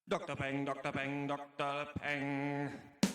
Dr. Peng, Dr. Peng, Dr. Peng.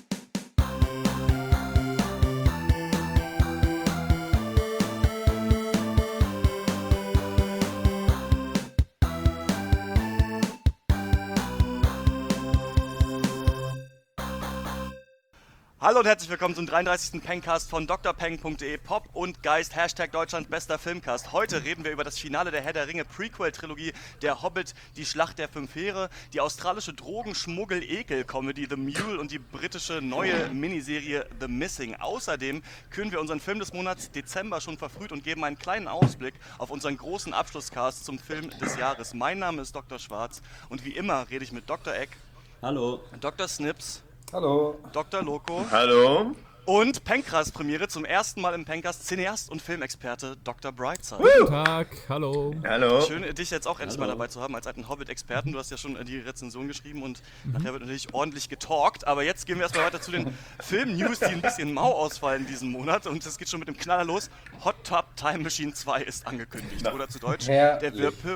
Hallo und herzlich willkommen zum 33. Pengcast von drpeng.de, Pop und Geist, Hashtag Deutschland bester Filmcast. Heute reden wir über das Finale der Herr der Ringe Prequel-Trilogie, Der Hobbit, die Schlacht der Fünf Heere, die australische Drogenschmuggel-Ekel-Comedy The Mule und die britische neue Miniserie The Missing. Außerdem küren wir unseren Film des Monats Dezember schon verfrüht und geben einen kleinen Ausblick auf unseren großen Abschlusscast zum Film des Jahres. Mein Name ist Dr. Schwarz und wie immer rede ich mit Dr. Eck, Hallo. Dr. Snips, Hallo. Dr. Loco. Hallo. Und Pengcast-Premiere zum ersten Mal im Pengcast, Cineast und Filmexperte Dr. Brightside. Guten Tag, hallo. Hallo. Schön, dich jetzt auch endlich mal dabei zu haben als alten Hobbit-Experten. Du hast ja schon die Rezension geschrieben und nachher wird natürlich ordentlich getalkt. Aber jetzt gehen wir erstmal weiter zu den Film-News, die ein bisschen mau ausfallen diesen Monat. Und es geht schon mit dem Knaller los. Hot Tub Time Machine 2 ist angekündigt. Oder zu Deutsch, der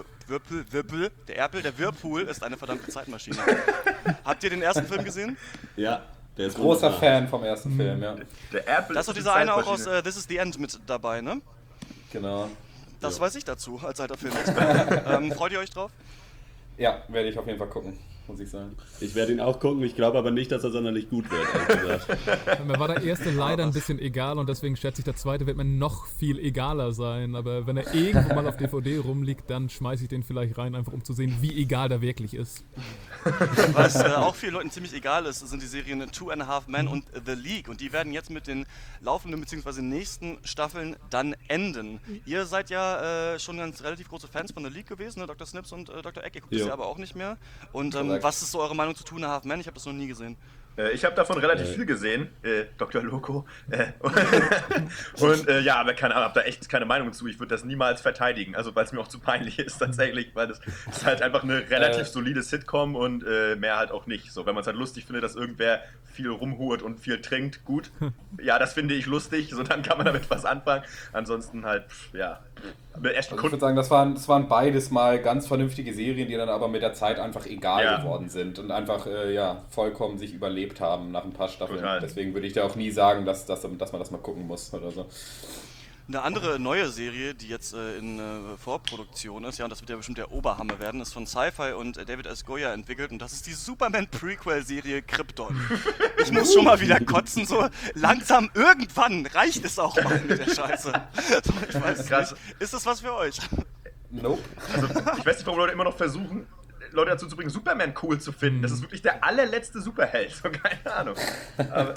Whirlpool ist eine verdammte Zeitmaschine. Habt ihr den ersten Film gesehen? Ja, der ist Großer wunderbar. Fan vom ersten Film, ja. Der Apple Da ist doch dieser eine auch aus This is the End mit dabei, ne? Genau. Das weiß ich dazu, als alter Filmexperte. Freut ihr euch drauf? Ja, werde ich auf jeden Fall gucken, muss ich sagen. Ich werde ihn auch gucken, ich glaube aber nicht, dass er sonderlich gut wird, ehrlich gesagt. Mir war der erste leider ein bisschen egal und deswegen schätze ich, der zweite wird mir noch viel egaler sein. Aber wenn er irgendwo mal auf DVD rumliegt, dann schmeiße ich den vielleicht rein, einfach um zu sehen, wie egal der wirklich ist. Was auch vielen Leuten ziemlich egal ist, sind die Serien Two and a Half Men und The League. Und die werden jetzt mit den laufenden bzw. nächsten Staffeln dann enden. Ihr seid ja schon ganz relativ große Fans von The League gewesen, ne? Dr. Snips und Dr. Eck. Ihr guckt das ja aber auch nicht mehr. Und was ist so eure Meinung zu Two and a Half Men? Ich habe das noch nie gesehen. Ich habe davon relativ viel gesehen, Dr. Loco. Und ja, aber keine Ahnung, habe da echt keine Meinung zu. Ich würde das niemals verteidigen, also weil es mir auch zu peinlich ist tatsächlich, weil das ist halt einfach eine relativ solide Sitcom und mehr halt auch nicht. So, wenn man es halt lustig findet, dass irgendwer viel rumhurt und viel trinkt, gut. Ja, das finde ich lustig, so dann kann man damit was anfangen. Ansonsten halt, ja. Also ich würde sagen, das waren beides mal ganz vernünftige Serien, die dann aber mit der Zeit einfach egal geworden sind und einfach vollkommen sich überlebt haben nach ein paar Staffeln. Total. Deswegen würde ich da auch nie sagen, dass man das mal gucken muss oder so. Eine andere neue Serie, die jetzt in Vorproduktion ist, ja, und das wird ja bestimmt der Oberhammer werden, ist von Sci-Fi und David S. Goyer entwickelt und das ist die Superman-Prequel-Serie Krypton. Ich muss schon mal wieder kotzen, so langsam, irgendwann reicht es auch mal mit der Scheiße. So, ich weiß nicht. Ist das was für euch? Nope. Also, ich weiß nicht, warum Leute immer noch versuchen, Leute dazu zu bringen, Superman cool zu finden. Das ist wirklich der allerletzte Superheld, so keine Ahnung. Aber,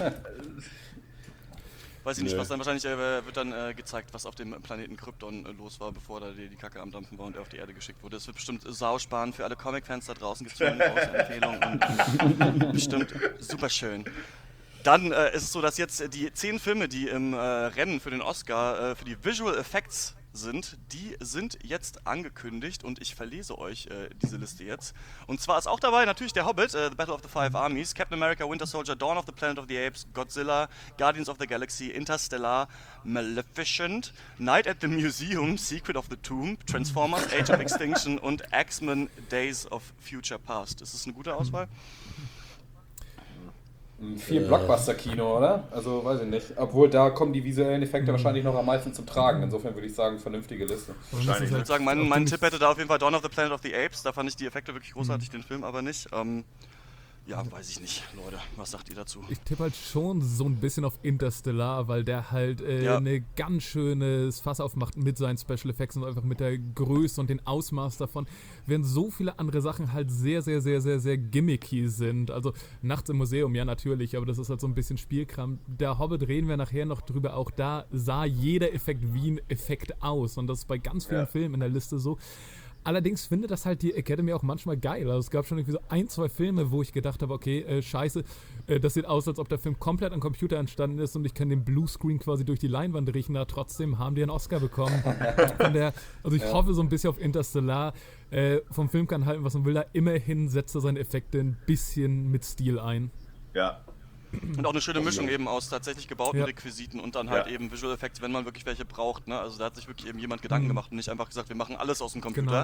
Weiß ich nicht, was dann wahrscheinlich wird dann gezeigt, was auf dem Planeten Krypton los war, bevor da die Kacke am Dampfen war und er auf die Erde geschickt wurde. Das wird bestimmt sausparen für alle Comic-Fans da draußen, gibt es eine große Empfehlung und bestimmt super schön. Dann ist es so, dass jetzt die 10 Filme, die im Rennen für den Oscar für die Visual Effects sind, die sind jetzt angekündigt und ich verlese euch diese Liste jetzt. Und zwar ist auch dabei natürlich der Hobbit, The Battle of the Five Armies, Captain America, Winter Soldier, Dawn of the Planet of the Apes, Godzilla, Guardians of the Galaxy, Interstellar, Maleficent, Night at the Museum, Secret of the Tomb, Transformers, Age of Extinction und X-Men Days of Future Past. Ist das eine gute Auswahl? Viel Blockbuster-Kino, oder? Also, weiß ich nicht. Obwohl, da kommen die visuellen Effekte wahrscheinlich noch am meisten zum Tragen. Insofern würde ich sagen, vernünftige Liste. Wahrscheinlich. Ich würde sagen, mein Tipp hätte da auf jeden Fall Dawn of the Planet of the Apes. Da fand ich die Effekte wirklich großartig, den Film aber nicht. Ja, weiß ich nicht, Leute. Was sagt ihr dazu? Ich tippe halt schon so ein bisschen auf Interstellar, weil der halt eine ganz schönes Fass aufmacht mit seinen Special Effects und einfach mit der Größe und den Ausmaß davon, während so viele andere Sachen halt sehr, sehr, sehr, sehr, sehr gimmicky sind. Also Nachts im Museum, ja natürlich, aber das ist halt so ein bisschen Spielkram. Der Hobbit reden wir nachher noch drüber, auch da sah jeder Effekt wie ein Effekt aus und das ist bei ganz vielen Filmen in der Liste so. Allerdings findet das halt die Academy auch manchmal geil. Also es gab schon irgendwie so 1, 2 Filme, wo ich gedacht habe, okay, scheiße, das sieht aus, als ob der Film komplett am Computer entstanden ist und ich kann den Bluescreen quasi durch die Leinwand riechen, aber trotzdem haben die einen Oscar bekommen. Also ich hoffe so ein bisschen auf Interstellar. Vom Film kann halten, was man will, da immerhin setzt er seine Effekte ein bisschen mit Stil ein. ja. Und auch eine schöne Mischung eben aus tatsächlich gebauten Requisiten und dann halt eben Visual Effects, wenn man wirklich welche braucht. Ne? Also da hat sich wirklich eben jemand Gedanken gemacht und nicht einfach gesagt, wir machen alles aus dem Computer.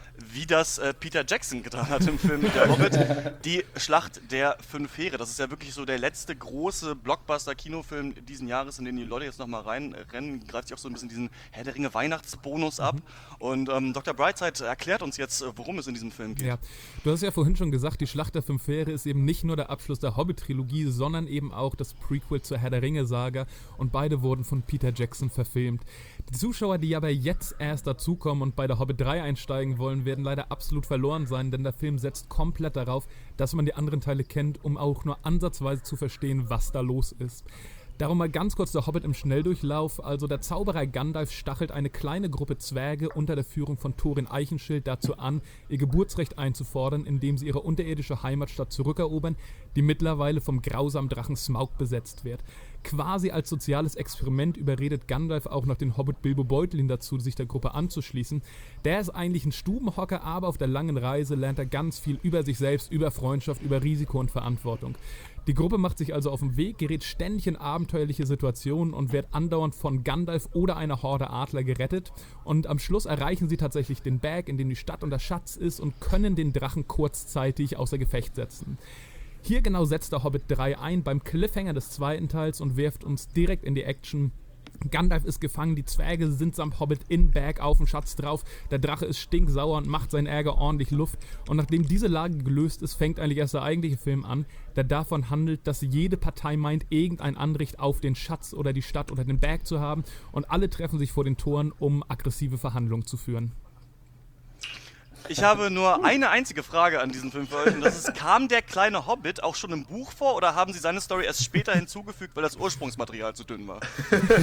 wie das Peter Jackson getan hat im Film Der Hobbit, die Schlacht der 5 Heere. Das ist ja wirklich so der letzte große Blockbuster-Kinofilm diesen Jahres, in den die Leute jetzt nochmal reinrennen. Greift sich auch so ein bisschen diesen Herr der Ringe Weihnachtsbonus ab. Und Dr. Brightside erklärt uns jetzt, worum es in diesem Film geht. Ja, du hast ja vorhin schon gesagt, die Schlacht der 5 Heere ist eben nicht nur der Abschluss der Hobbit-Trilogie, sondern eben auch das Prequel zur Herr der Ringe-Saga. Und beide wurden von Peter Jackson verfilmt. Die Zuschauer, die aber jetzt erst dazukommen und bei der Hobbit 3 einsteigen wollen, werden leider absolut verloren sein, denn der Film setzt komplett darauf, dass man die anderen Teile kennt, um auch nur ansatzweise zu verstehen, was da los ist. Darum mal ganz kurz der Hobbit im Schnelldurchlauf. Also der Zauberer Gandalf stachelt eine kleine Gruppe Zwerge unter der Führung von Thorin Eichenschild dazu an, ihr Geburtsrecht einzufordern, indem sie ihre unterirdische Heimatstadt zurückerobern, die mittlerweile vom grausamen Drachen Smaug besetzt wird. Quasi als soziales Experiment überredet Gandalf auch noch den Hobbit Bilbo Beutlin dazu, sich der Gruppe anzuschließen. Der ist eigentlich ein Stubenhocker, aber auf der langen Reise lernt er ganz viel über sich selbst, über Freundschaft, über Risiko und Verantwortung. Die Gruppe macht sich also auf den Weg, gerät ständig in abenteuerliche Situationen und wird andauernd von Gandalf oder einer Horde Adler gerettet. Und am Schluss erreichen sie tatsächlich den Berg, in dem die Stadt und der Schatz ist, und können den Drachen kurzzeitig außer Gefecht setzen. Hier genau setzt der Hobbit 3 ein beim Cliffhanger des zweiten Teils und wirft uns direkt in die Action. Gandalf ist gefangen, die Zwerge sind samt Hobbit in Berg auf dem Schatz drauf, der Drache ist stinksauer und macht seinen Ärger ordentlich Luft. Und nachdem diese Lage gelöst ist, fängt eigentlich erst der eigentliche Film an, der davon handelt, dass jede Partei meint, irgendein Anrecht auf den Schatz oder die Stadt oder den Berg zu haben, und alle treffen sich vor den Toren, um aggressive Verhandlungen zu führen. Ich habe nur eine einzige Frage an diesen Film für euch, und das ist: Kam der kleine Hobbit auch schon im Buch vor, oder haben sie seine Story erst später hinzugefügt, weil das Ursprungsmaterial zu dünn war?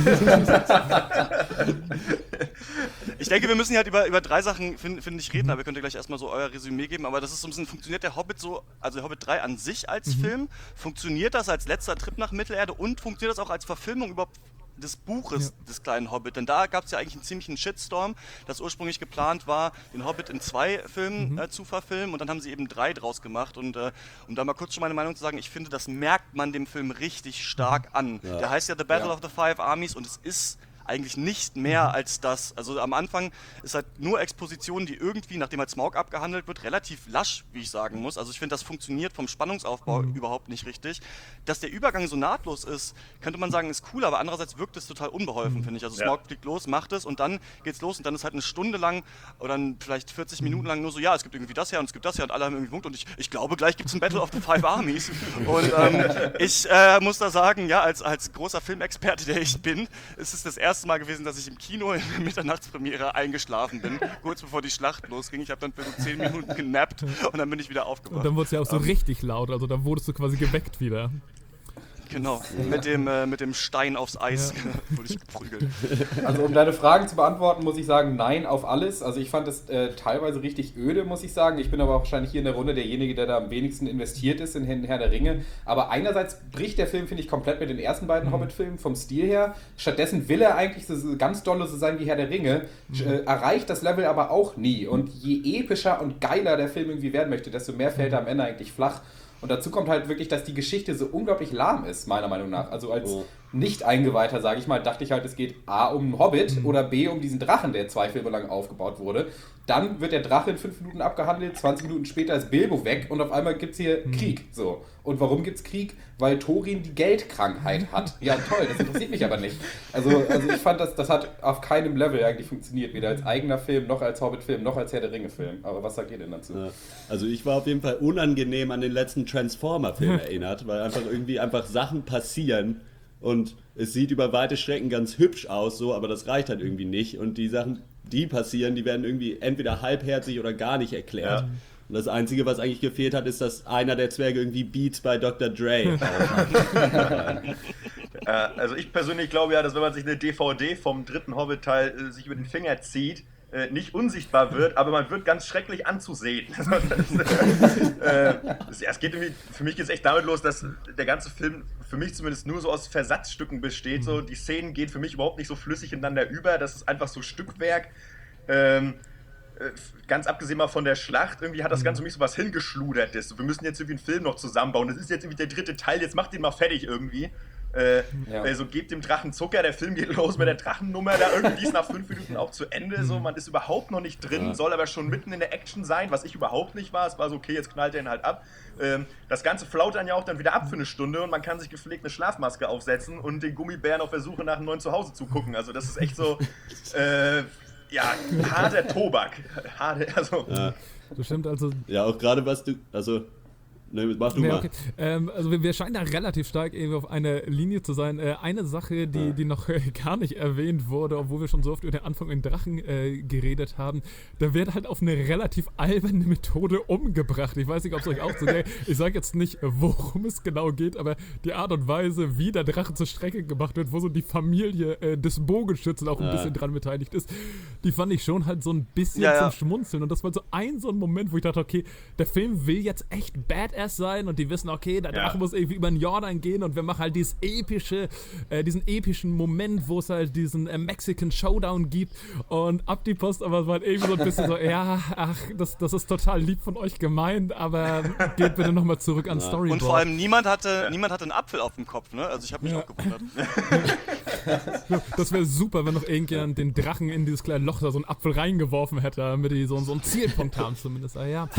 Ich denke, wir müssen halt über 3 Sachen, finde ich, reden, aber ihr könnt ja gleich erstmal so euer Resümee geben, aber das ist so ein bisschen, funktioniert der Hobbit so, also Hobbit 3 an sich als Film, funktioniert das als letzter Trip nach Mittelerde und funktioniert das auch als Verfilmung überhaupt des Buches des kleinen Hobbit? Denn da gab es ja eigentlich einen ziemlichen Shitstorm, dass ursprünglich geplant war, den Hobbit in 2 Filmen zu verfilmen, und dann haben sie eben 3 draus gemacht. Und um da mal kurz schon meine Meinung zu sagen, ich finde, das merkt man dem Film richtig stark an. Ja. Der heißt ja The Battle of the Five Armies, und es ist eigentlich nicht mehr als das. Also am Anfang ist halt nur Exposition, die irgendwie, nachdem halt Smaug abgehandelt wird, relativ lasch, wie ich sagen muss. Also ich finde, das funktioniert vom Spannungsaufbau überhaupt nicht richtig. Dass der Übergang so nahtlos ist, könnte man sagen, ist cool, aber andererseits wirkt es total unbeholfen, finde ich. Also Smaug fliegt los, macht es, und dann geht's los, und dann ist halt eine Stunde lang oder vielleicht 40 Minuten lang nur so, ja, es gibt irgendwie das her und es gibt das her und alle haben irgendwie Punkt, und ich glaube, gleich gibt's ein Battle of the Five Armies. Und ich muss da sagen, ja, als großer Filmexperte, der ich bin, ist es das erste Mal gewesen, dass ich im Kino in der Mitternachtspremiere eingeschlafen bin, kurz bevor die Schlacht losging. Ich habe dann für so 10 Minuten genappt und dann bin ich wieder aufgewacht. Und dann wurde es ja auch so richtig laut, also dann wurdest du quasi geweckt wieder. Genau, mit dem Stein aufs Eis wurde ich geprügelt. Also um deine Fragen zu beantworten, muss ich sagen, nein auf alles. Also ich fand es teilweise richtig öde, muss ich sagen. Ich bin aber wahrscheinlich hier in der Runde derjenige, der da am wenigsten investiert ist in Herr der Ringe. Aber einerseits bricht der Film, finde ich, komplett mit den ersten beiden Hobbit-Filmen vom Stil her. Stattdessen will er eigentlich so ganz dolle so sein wie Herr der Ringe, erreicht das Level aber auch nie. Und je epischer und geiler der Film irgendwie werden möchte, desto mehr fällt er am Ende eigentlich flach. Und dazu kommt halt wirklich, dass die Geschichte so unglaublich lahm ist, meiner Meinung nach. Also als Nicht-Eingeweihter, sage ich mal, dachte ich halt, es geht A um einen Hobbit oder B um diesen Drachen, der 2 Filme lang aufgebaut wurde. Dann wird der Drache in 5 Minuten abgehandelt, 20 Minuten später ist Bilbo weg und auf einmal gibt es hier Krieg. So. Und warum gibt es Krieg? Weil Thorin die Geldkrankheit hat. Ja, toll, das interessiert mich aber nicht. Also ich fand, das hat auf keinem Level eigentlich funktioniert. Weder als eigener Film, noch als Hobbit-Film, noch als Herr der Ringe-Film. Aber was sagt ihr denn dazu? Ja. Also ich war auf jeden Fall unangenehm an den letzten Transformer-Film erinnert, weil einfach Sachen passieren und es sieht über weite Strecken ganz hübsch aus, so, aber das reicht halt irgendwie nicht. Und die Sachen, die passieren, die werden irgendwie entweder halbherzig oder gar nicht erklärt. Ja. Und das Einzige, was eigentlich gefehlt hat, ist, dass einer der Zwerge irgendwie Beats bei Dr. Dre Also ich persönlich glaube ja, dass wenn man sich eine DVD vom 3. Hobbit-Teil sich über den Finger zieht, nicht unsichtbar wird, aber man wird ganz schrecklich anzusehen. Es geht irgendwie, für mich geht es echt damit los, dass der ganze Film für mich zumindest nur so aus Versatzstücken besteht. So, die Szenen gehen für mich überhaupt nicht so flüssig ineinander über. Das ist einfach so Stückwerk. Ganz abgesehen mal von der Schlacht, irgendwie hat das Ganze für mich so was hingeschludertes. Wir müssen jetzt irgendwie einen Film noch zusammenbauen. Das ist jetzt irgendwie der 3. Teil, jetzt macht den mal fertig irgendwie. So gebt dem Drachen Zucker, der Film geht los mit der Drachennummer, da irgendwie ist nach 5 Minuten auch zu Ende, so, man ist überhaupt noch nicht drin, soll aber schon mitten in der Action sein, was ich überhaupt nicht war, es war so, okay, jetzt knallt er ihn halt ab. Das Ganze flaut dann ja auch dann wieder ab für eine Stunde und man kann sich gepflegt eine Schlafmaske aufsetzen und den Gummibären auf der Suche nach einem neuen Zuhause zugucken, also das ist echt so, harter Tobak, Das stimmt, also... Ja, auch gerade was du, also... Ne, mach du mal. Okay. Also wir scheinen da relativ stark irgendwie auf einer Linie zu sein. Eine Sache, die noch gar nicht erwähnt wurde, obwohl wir schon so oft über den Anfang in Drachen geredet haben, da wird halt auf eine relativ alberne Methode umgebracht. Ich weiß nicht, ob es euch auch so geht. Ich sage jetzt nicht, worum es genau geht, aber die Art und Weise, wie der Drache zur Strecke gemacht wird, wo so die Familie des Bogenschützen auch ein bisschen dran beteiligt ist, die fand ich schon halt so ein bisschen zum Schmunzeln. Und das war so ein Moment, wo ich dachte, okay, der Film will jetzt echt badass sein und die wissen, okay, der Drache muss irgendwie über den Jordan gehen und wir machen halt diesen epischen Moment, wo es halt diesen Mexican Showdown gibt und ab die Post, aber es war halt irgendwie so ein bisschen so, das ist total lieb von euch gemeint, aber geht bitte nochmal zurück an Storyboard. Und vor allem niemand hatte einen Apfel auf dem Kopf, ne? Also ich habe mich auch gewundert. Das wäre super, wenn noch irgendjemand den Drachen in dieses kleine Loch da so einen Apfel reingeworfen hätte, damit die so einen Zielpunkt haben zumindest.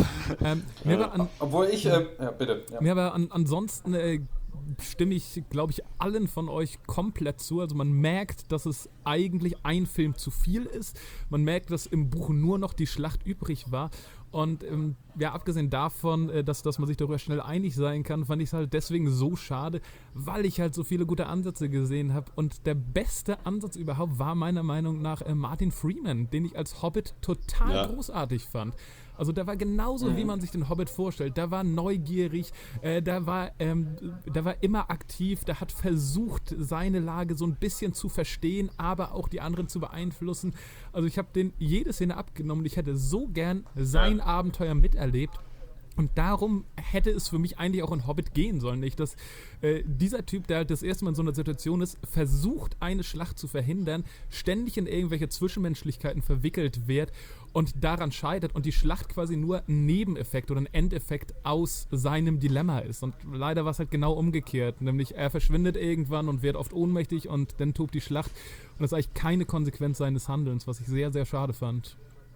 Obwohl ich bitte. Ja. Ja, aber ansonsten stimme ich, glaube ich, allen von euch komplett zu. Also man merkt, dass es eigentlich ein Film zu viel ist. Man merkt, dass im Buch nur noch die Schlacht übrig war. Und abgesehen davon, dass man sich darüber schnell einig sein kann, fand ich es halt deswegen so schade, weil ich halt so viele gute Ansätze gesehen habe. Und der beste Ansatz überhaupt war meiner Meinung nach Martin Freeman, den ich als Hobbit total großartig fand. Also der war genauso, wie man sich den Hobbit vorstellt. Der war neugierig, der war immer aktiv, der hat versucht, seine Lage so ein bisschen zu verstehen, aber auch die anderen zu beeinflussen. Also ich habe den jede Szene abgenommen und ich hätte so gern sein Abenteuer miterlebt. Und darum hätte es für mich eigentlich auch in Hobbit gehen sollen, nicht? Dass dieser Typ, der halt das erste Mal in so einer Situation ist, versucht, eine Schlacht zu verhindern, ständig in irgendwelche Zwischenmenschlichkeiten verwickelt wird und daran scheitert und die Schlacht quasi nur ein Nebeneffekt oder ein Endeffekt aus seinem Dilemma ist. Und leider war es halt genau umgekehrt, nämlich er verschwindet irgendwann und wird oft ohnmächtig und dann tobt die Schlacht. Und das ist eigentlich keine Konsequenz seines Handelns, was ich sehr, sehr schade fand.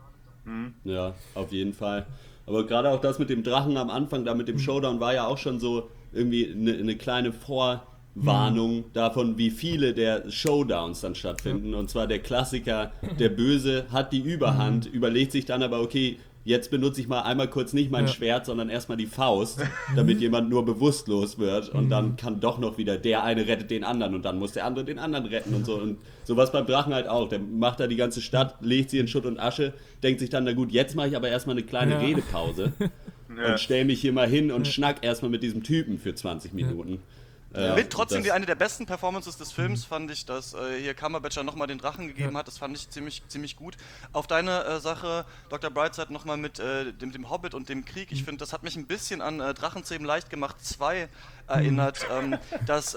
Ja, auf jeden Fall. Aber gerade auch das mit dem Drachen am Anfang, da mit dem Showdown, war ja auch schon so irgendwie eine kleine Vorwarnung davon, wie viele der Showdowns dann stattfinden. Und zwar der Klassiker, der Böse hat die Überhand, überlegt sich dann aber, okay, jetzt benutze ich mal einmal kurz nicht mein Schwert, sondern erstmal die Faust, damit jemand nur bewusstlos wird und dann kann doch noch wieder der eine rettet den anderen und dann muss der andere den anderen retten und so. Und sowas beim Drachen halt auch. Der macht da die ganze Stadt, legt sie in Schutt und Asche, denkt sich dann, na gut, jetzt mache ich aber erstmal eine kleine Redepause und stell mich hier mal hin und schnack erstmal mit diesem Typen für 20 Minuten. Mit trotzdem eine der besten Performances des Films fand ich, dass hier Cumberbatch nochmal den Drachen gegeben hat. Das fand ich ziemlich gut. Auf deine Sache, Dr. Brightside, nochmal mit dem Hobbit und dem Krieg. Ich finde, das hat mich ein bisschen an Drachenzähmen leicht gemacht 2 erinnert, dass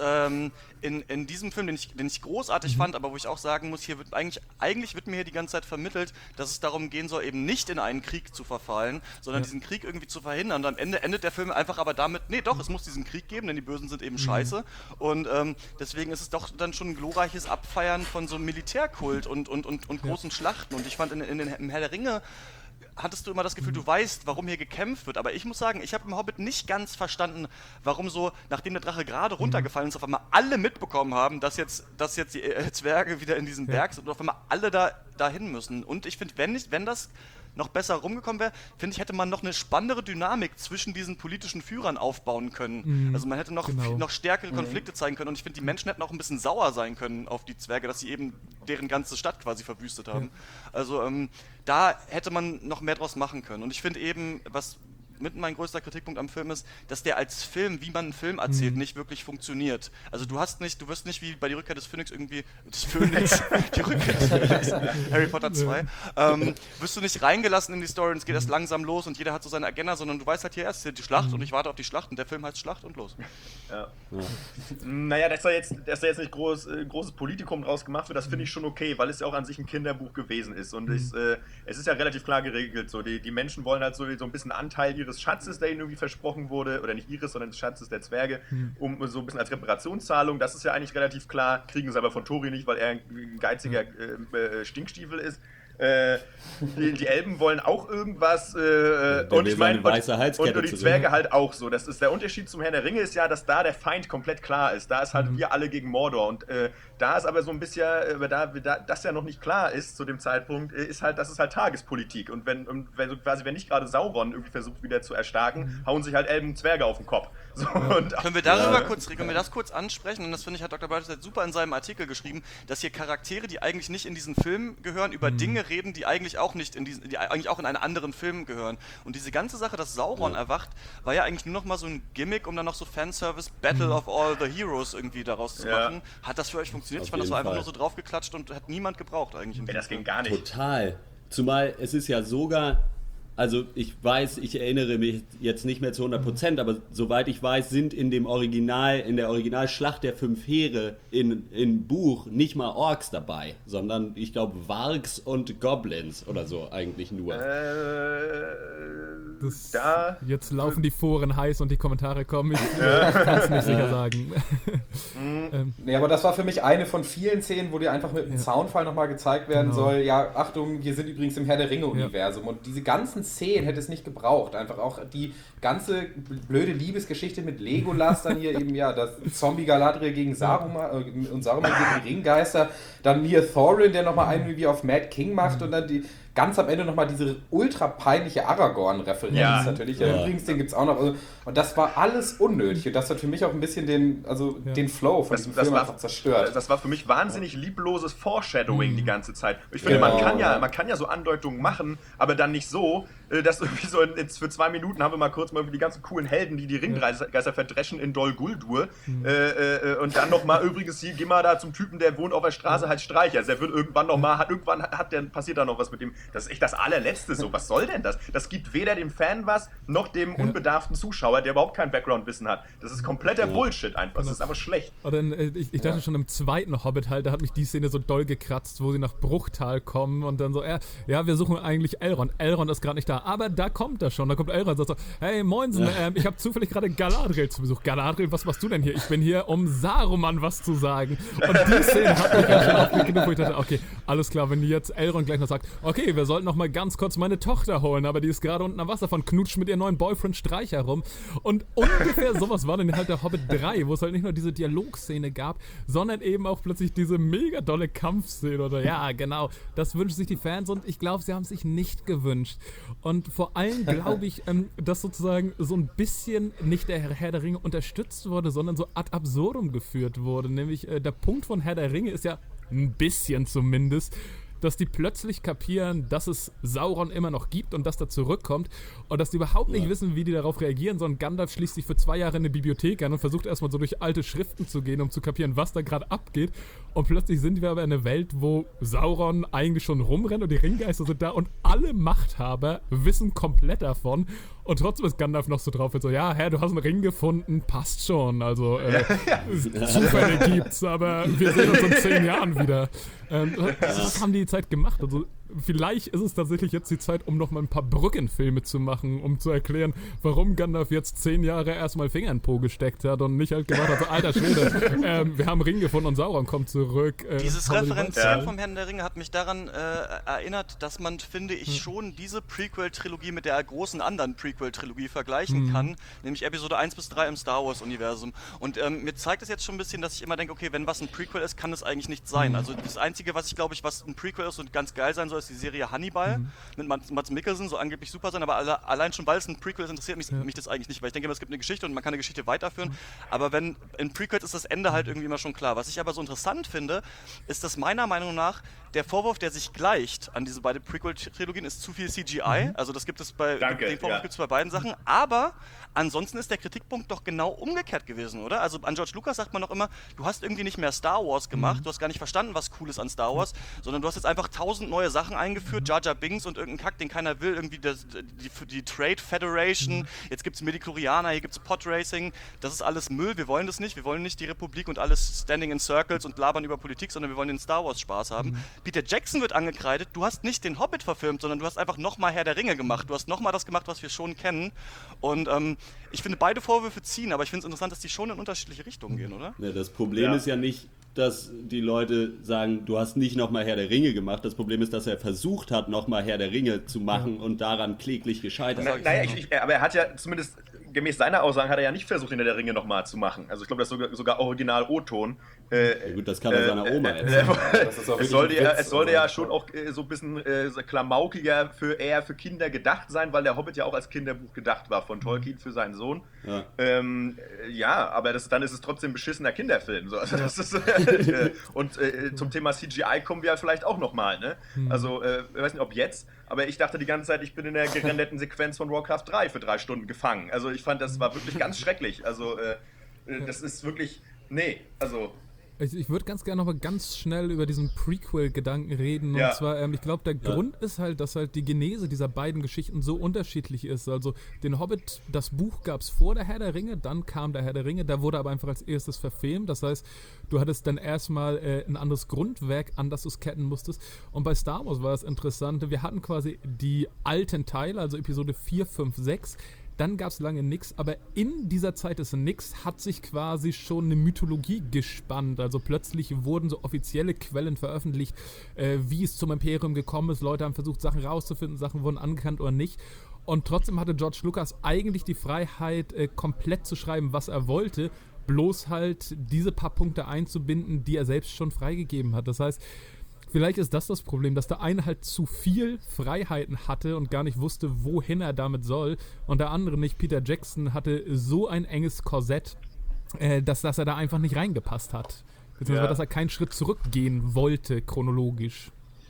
in diesem Film, den ich großartig fand, aber wo ich auch sagen muss, hier wird eigentlich wird mir hier die ganze Zeit vermittelt, dass es darum gehen soll, eben nicht in einen Krieg zu verfallen, sondern diesen Krieg irgendwie zu verhindern. Und am Ende endet der Film einfach aber damit, nee doch, es muss diesen Krieg geben, denn die Bösen sind eben scheiße. Und deswegen ist es doch dann schon ein glorreiches Abfeiern von so einem Militärkult und großen Schlachten. Und ich fand im Herr der Ringe hattest du immer das Gefühl, du weißt, warum hier gekämpft wird. Aber ich muss sagen, ich habe im Hobbit nicht ganz verstanden, warum so, nachdem der Drache gerade runtergefallen ist, auf einmal alle mitbekommen haben, dass jetzt die Zwerge wieder in diesem Berg sind und auf einmal alle dahin müssen. Und ich finde, wenn das noch besser rumgekommen wäre, finde ich, hätte man noch eine spannendere Dynamik zwischen diesen politischen Führern aufbauen können. Also man hätte noch stärkere Konflikte zeigen können und ich finde, die Menschen hätten auch ein bisschen sauer sein können auf die Zwerge, dass sie eben deren ganze Stadt quasi verwüstet haben. Also da hätte man noch mehr draus machen können. Und ich finde eben, was mit mein größter Kritikpunkt am Film ist, dass der als Film, wie man einen Film erzählt, nicht wirklich funktioniert. Also du wirst nicht wie bei Die Rückkehr des Phönix irgendwie, die Rückkehr des Phönix, Harry Potter 2, wirst du nicht reingelassen in die Story und es geht erst langsam los und jeder hat so seine Agenda, sondern du weißt halt, hier erst die Schlacht und ich warte auf die Schlacht und der Film heißt Schlacht und los. Ja. Naja, dass da jetzt nicht großes Politikum draus gemacht wird, das finde ich schon okay, weil es ja auch an sich ein Kinderbuch gewesen ist und es ist ja relativ klar geregelt, so die Menschen wollen halt so ein bisschen Anteil ihres Schatzes, der ihnen irgendwie versprochen wurde, oder nicht ihres, sondern des Schatzes der Zwerge, um so ein bisschen als Reparationszahlung. Das ist ja eigentlich relativ klar, kriegen sie aber von Tori nicht, weil er ein geiziger Stinkstiefel ist. Die Elben wollen auch irgendwas und ich meine, und die Zwerge halt auch so. Das ist der Unterschied zum Herrn der Ringe, ist ja, dass da der Feind komplett klar ist. Da ist halt wir alle gegen Mordor und da ist aber so ein bisschen, da das ja noch nicht klar ist zu dem Zeitpunkt, ist halt, das ist halt Tagespolitik und wenn nicht gerade Sauron irgendwie versucht wieder zu erstarken, hauen sich halt Elben und Zwerge auf den Kopf. So, und können wir das kurz ansprechen? Und das finde ich, hat Dr. Bartels super in seinem Artikel geschrieben, dass hier Charaktere, die eigentlich nicht in diesen Film gehören, über Dinge reden, die eigentlich auch nicht die eigentlich auch in einen anderen Film gehören. Und diese ganze Sache, dass Sauron erwacht, war ja eigentlich nur noch mal so ein Gimmick, um dann noch so Fanservice Battle of All the Heroes irgendwie daraus zu machen. Hat das für euch funktioniert? Ich fand, das war einfach nur so draufgeklatscht und hat niemand gebraucht eigentlich. Das ging gar nicht. Total. Zumal es ist ja sogar, also ich erinnere mich jetzt nicht mehr zu 100%, aber soweit ich weiß, sind in der Originalschlacht der 5 Heere im Buch nicht mal Orks dabei, sondern ich glaube Wargs und Goblins oder so eigentlich nur. Jetzt laufen die Foren heiß und die Kommentare kommen, ich kann es nicht sicher sagen. Nee, aber das war für mich eine von vielen Szenen, wo dir einfach mit einem Zaunfall nochmal gezeigt werden soll, ja, Achtung, wir sind übrigens im Herr der Ringe-Universum und diese ganzen Szenen hätte es nicht gebraucht. Einfach auch die ganze blöde Liebesgeschichte mit Legolas, dann hier eben, ja, das Zombie Galadriel gegen Saruman und Saruman gegen die Ringgeister, dann hier Thorin, der nochmal einen wie auf Mad King macht und dann ganz am Ende nochmal diese ultra peinliche Aragorn-Referenz natürlich. Ja. Übrigens, den gibt es auch noch. Also, und das war alles unnötig. Und das hat für mich auch ein bisschen den Flow von diesem Film einfach zerstört. Das war für mich wahnsinnig liebloses Foreshadowing die ganze Zeit. Ich finde, man kann ja so Andeutungen machen, aber dann nicht so, dass irgendwie so jetzt für 2 Minuten haben wir mal kurz die ganzen coolen Helden, die Ringgeister verdreschen in Dol Guldur. Und dann nochmal, übrigens, hier, geh mal da zum Typen, der wohnt auf der Straße, halt Streicher. Der wird irgendwann nochmal, passiert da noch was mit dem. Das ist echt das allerletzte so. Was soll denn das? Das gibt weder dem Fan was, noch dem unbedarften Zuschauer, der überhaupt kein Background-Wissen hat. Das ist kompletter Bullshit einfach. Das ist einfach schlecht. Aber dann, ich dachte schon im zweiten Hobbit halt, da hat mich die Szene so doll gekratzt, wo sie nach Bruchtal kommen und dann so, ja, wir suchen eigentlich Elrond. Elrond ist gerade nicht da, aber da kommt er schon. Da kommt Elrond und sagt so, hey Moinsen, ich habe zufällig gerade Galadriel zu Besuch. Galadriel, was machst du denn hier? Ich bin hier, um Saruman was zu sagen. Und die Szene hat mich ganz schön aufgegeben, wo ich dachte, okay, alles klar, wenn die jetzt Elrond gleich noch sagt, okay, wir sollten noch mal ganz kurz meine Tochter holen, aber die ist gerade unten am Wasser von knutscht mit ihrem neuen Boyfriend Streicher rum. Und ungefähr sowas war dann halt der Hobbit 3, wo es halt nicht nur diese Dialogszene gab, sondern eben auch plötzlich diese mega dolle Kampfszene oder ja, genau, das wünschen sich die Fans und ich glaube, sie haben es sich nicht gewünscht. Und vor allem glaube ich, dass sozusagen so ein bisschen nicht der Herr der Ringe unterstützt wurde, sondern so ad absurdum geführt wurde. Nämlich der Punkt von Herr der Ringe ist ja ein bisschen zumindest, dass die plötzlich kapieren, dass es Sauron immer noch gibt und dass er zurückkommt und dass die überhaupt nicht wissen, wie die darauf reagieren, sondern Gandalf schließt sich für 2 Jahre in eine Bibliothek an und versucht erstmal so durch alte Schriften zu gehen, um zu kapieren, was da gerade abgeht. Und plötzlich sind wir aber in einer Welt, wo Sauron eigentlich schon rumrennt und die Ringgeister sind da und alle Machthaber wissen komplett davon. Und trotzdem ist Gandalf noch so drauf und so, ja, Herr, du hast einen Ring gefunden, passt schon. Also, Zufälle gibt's, aber wir sehen uns in 10 Jahren wieder. Das haben die Zeit gemacht. Also, vielleicht ist es tatsächlich jetzt die Zeit, um noch mal ein paar Brückenfilme zu machen, um zu erklären, warum Gandalf jetzt 10 Jahre erstmal Finger in den Po gesteckt hat und nicht halt gemacht hat, so, alter Schwede, wir haben einen Ring gefunden und Sauron kommt zurück. Dieses Referenzieren vom Herrn der Ringe hat mich daran erinnert, dass man, finde ich, schon diese Prequel-Trilogie mit der großen anderen Prequel-Trilogie vergleichen kann, nämlich Episode 1 bis 3 im Star Wars-Universum. Und mir zeigt es jetzt schon ein bisschen, dass ich immer denke, okay, wenn was ein Prequel ist, kann es eigentlich nicht sein. Also das Einzige, was ich glaube, was ein Prequel ist und ganz geil sein soll, ist die Serie Hannibal mit Mads Mikkelsen, so angeblich super sein, aber allein schon, weil es ein Prequel ist, interessiert mich das eigentlich nicht, weil ich denke immer, es gibt eine Geschichte und man kann eine Geschichte weiterführen, aber wenn in Prequels ist das Ende halt irgendwie immer schon klar. Was ich aber so interessant finde, ist, dass meiner Meinung nach der Vorwurf, der sich gleicht an diese beiden Prequel-Trilogien, ist zu viel CGI, also das gibt es den Vorwurf gibt es bei beiden Sachen, aber ansonsten ist der Kritikpunkt doch genau umgekehrt gewesen, oder? Also an George Lucas sagt man doch immer, du hast irgendwie nicht mehr Star Wars gemacht, du hast gar nicht verstanden, was cool ist an Star Wars, sondern du hast jetzt einfach 1000 neue Sachen eingeführt, Jar Jar Binks und irgendeinen Kack, den keiner will, irgendwie die Trade Federation, jetzt gibt's Midichlorianer, hier gibt's Podracing, das ist alles Müll, wir wollen das nicht, wir wollen nicht die Republik und alles Standing in Circles und labern über Politik, sondern wir wollen den Star Wars Spaß haben. Peter Jackson wird angekreidet, du hast nicht den Hobbit verfilmt, sondern du hast einfach nochmal Herr der Ringe gemacht, du hast nochmal das gemacht, was wir schon kennen und ich finde, beide Vorwürfe ziehen, aber ich finde es interessant, dass die schon in unterschiedliche Richtungen gehen, oder? Ja, das Problem ist ja nicht, dass die Leute sagen, du hast nicht nochmal Herr der Ringe gemacht. Das Problem ist, dass er versucht hat, nochmal Herr der Ringe zu machen und daran kläglich gescheitert ist. Naja, aber er hat ja zumindest, gemäß seiner Aussagen, hat er ja nicht versucht, Herr der Ringe nochmal zu machen. Also ich glaube, das ist sogar Original O-Ton. Ja gut, das kann er seiner Oma erzählen. Es sollte ja schon auch so ein bisschen klamaukiger eher für Kinder gedacht sein, weil der Hobbit ja auch als Kinderbuch gedacht war von Tolkien für seinen Sohn. Ja, aber dann ist es trotzdem ein beschissener Kinderfilm. So. Also das ist, und zum Thema CGI kommen wir ja vielleicht auch nochmal. Ne? Also, ich weiß nicht, ob jetzt, aber ich dachte die ganze Zeit, ich bin in der gerenderten Sequenz von Warcraft 3 für 3 Stunden gefangen. Also ich fand, das war wirklich ganz schrecklich. Also das ist wirklich, Ich würde ganz gerne noch mal ganz schnell über diesen Prequel-Gedanken reden. Und zwar, ich glaube, der Grund ist halt, dass halt die Genese dieser beiden Geschichten so unterschiedlich ist. Also den Hobbit, das Buch gab es vor der Herr der Ringe, dann kam der Herr der Ringe, da wurde aber einfach als erstes verfilmt. Das heißt, du hattest dann erstmal ein anderes Grundwerk, an das du es ketten musstest. Und bei Star Wars war das Interessante, wir hatten quasi die alten Teile, also Episode 4, 5, 6. Dann gab es lange nichts, aber in dieser Zeit des Nix hat sich quasi schon eine Mythologie gespannt. Also plötzlich wurden so offizielle Quellen veröffentlicht, wie es zum Imperium gekommen ist. Leute haben versucht, Sachen rauszufinden, Sachen wurden anerkannt oder nicht. Und trotzdem hatte George Lucas eigentlich die Freiheit, komplett zu schreiben, was er wollte, bloß halt diese paar Punkte einzubinden, die er selbst schon freigegeben hat. Das heißt, vielleicht ist das Problem, dass der eine halt zu viel Freiheiten hatte und gar nicht wusste, wohin er damit soll. Und der andere nicht. Peter Jackson hatte so ein enges Korsett, dass er da einfach nicht reingepasst hat. Beziehungsweise, dass er keinen Schritt zurückgehen wollte, chronologisch.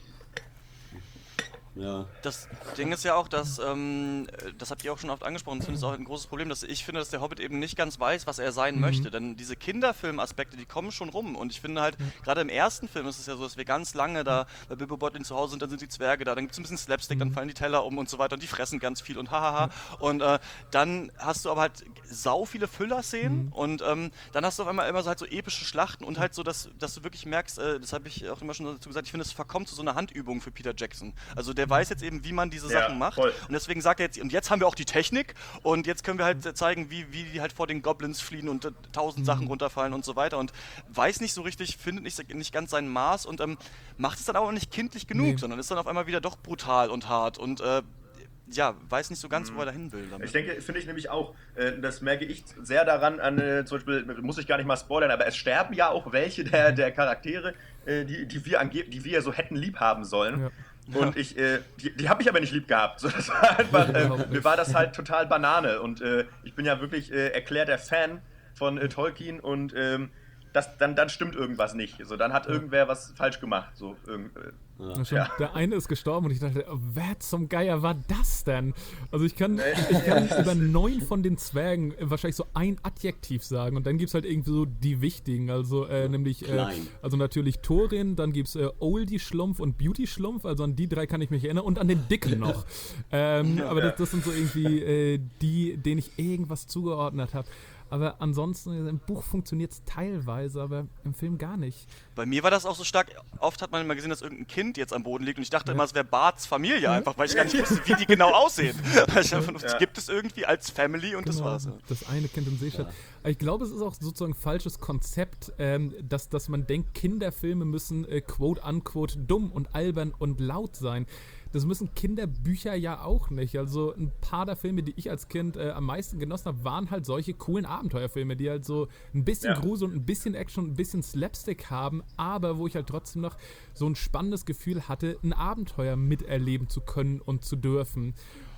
Ja. Das Ding ist ja auch, dass, das habt ihr auch schon oft angesprochen, das ist auch ein großes Problem, dass ich finde, dass der Hobbit eben nicht ganz weiß, was er sein möchte, denn diese Kinderfilm-Aspekte, die kommen schon rum und ich finde halt, gerade im ersten Film ist es ja so, dass wir ganz lange da bei Bilbo Beutlin zu Hause sind, dann sind die Zwerge da, dann gibt es ein bisschen Slapstick, dann fallen die Teller um und so weiter und die fressen ganz viel und hahaha und dann hast du aber halt sau viele Füller-Szenen und dann hast du auf einmal immer so halt so epische Schlachten und halt so, dass du wirklich merkst, das habe ich auch immer schon dazu gesagt, ich finde, es verkommt zu so einer Handübung für Peter Jackson, also der weiß jetzt eben, wie man diese Sachen macht. Voll. Und deswegen sagt er jetzt, und jetzt haben wir auch die Technik und jetzt können wir halt zeigen, wie die halt vor den Goblins fliehen und 1000 Sachen runterfallen und so weiter und weiß nicht so richtig, findet nicht ganz sein Maß und macht es dann aber auch nicht kindlich genug, sondern ist dann auf einmal wieder doch brutal und hart und weiß nicht so ganz, wo er dahin will. Damit. Ich denke, finde ich nämlich auch, das merke ich sehr daran, zum Beispiel, muss ich gar nicht mal spoilern, aber es sterben ja auch welche der Charaktere, die wir ja so hätten lieb haben sollen. Ja. Und die habe ich aber nicht lieb gehabt. So, das war einfach, mir war das halt total Banane. Und ich bin ja wirklich erklärter Fan von Tolkien und dann stimmt irgendwas nicht. So, dann hat irgendwer was falsch gemacht. So, Der eine ist gestorben und ich dachte, wer zum Geier war das denn? Also ich kann nicht über 9 von den Zwergen wahrscheinlich so ein Adjektiv sagen und dann gibt es halt irgendwie so die wichtigen, also nämlich also natürlich Thorin, dann gibt es Oldie Schlumpf und Beauty Schlumpf, also an die 3 kann ich mich erinnern und an den Dicken noch. Aber das sind so irgendwie die, denen ich irgendwas zugeordnet habe. Aber ansonsten, im Buch funktioniert es teilweise, aber im Film gar nicht. Bei mir war das auch so stark, oft hat man immer gesehen, dass irgendein Kind jetzt am Boden liegt und ich dachte immer, es wäre Barts Familie einfach, weil ich gar nicht wusste, wie die genau aussehen. Gibt es irgendwie als Family und das war's. Das eine Kind im Seestadt. Ich glaube, es ist auch sozusagen ein falsches Konzept, dass man denkt, Kinderfilme müssen quote-unquote dumm und albern und laut sein. Das müssen Kinderbücher ja auch nicht. Also ein paar der Filme, die ich als Kind am meisten genossen habe, waren halt solche coolen Abenteuerfilme, die halt so ein bisschen Grusel und ein bisschen Action und ein bisschen Slapstick haben, aber wo ich halt trotzdem noch so ein spannendes Gefühl hatte, ein Abenteuer miterleben zu können und zu dürfen.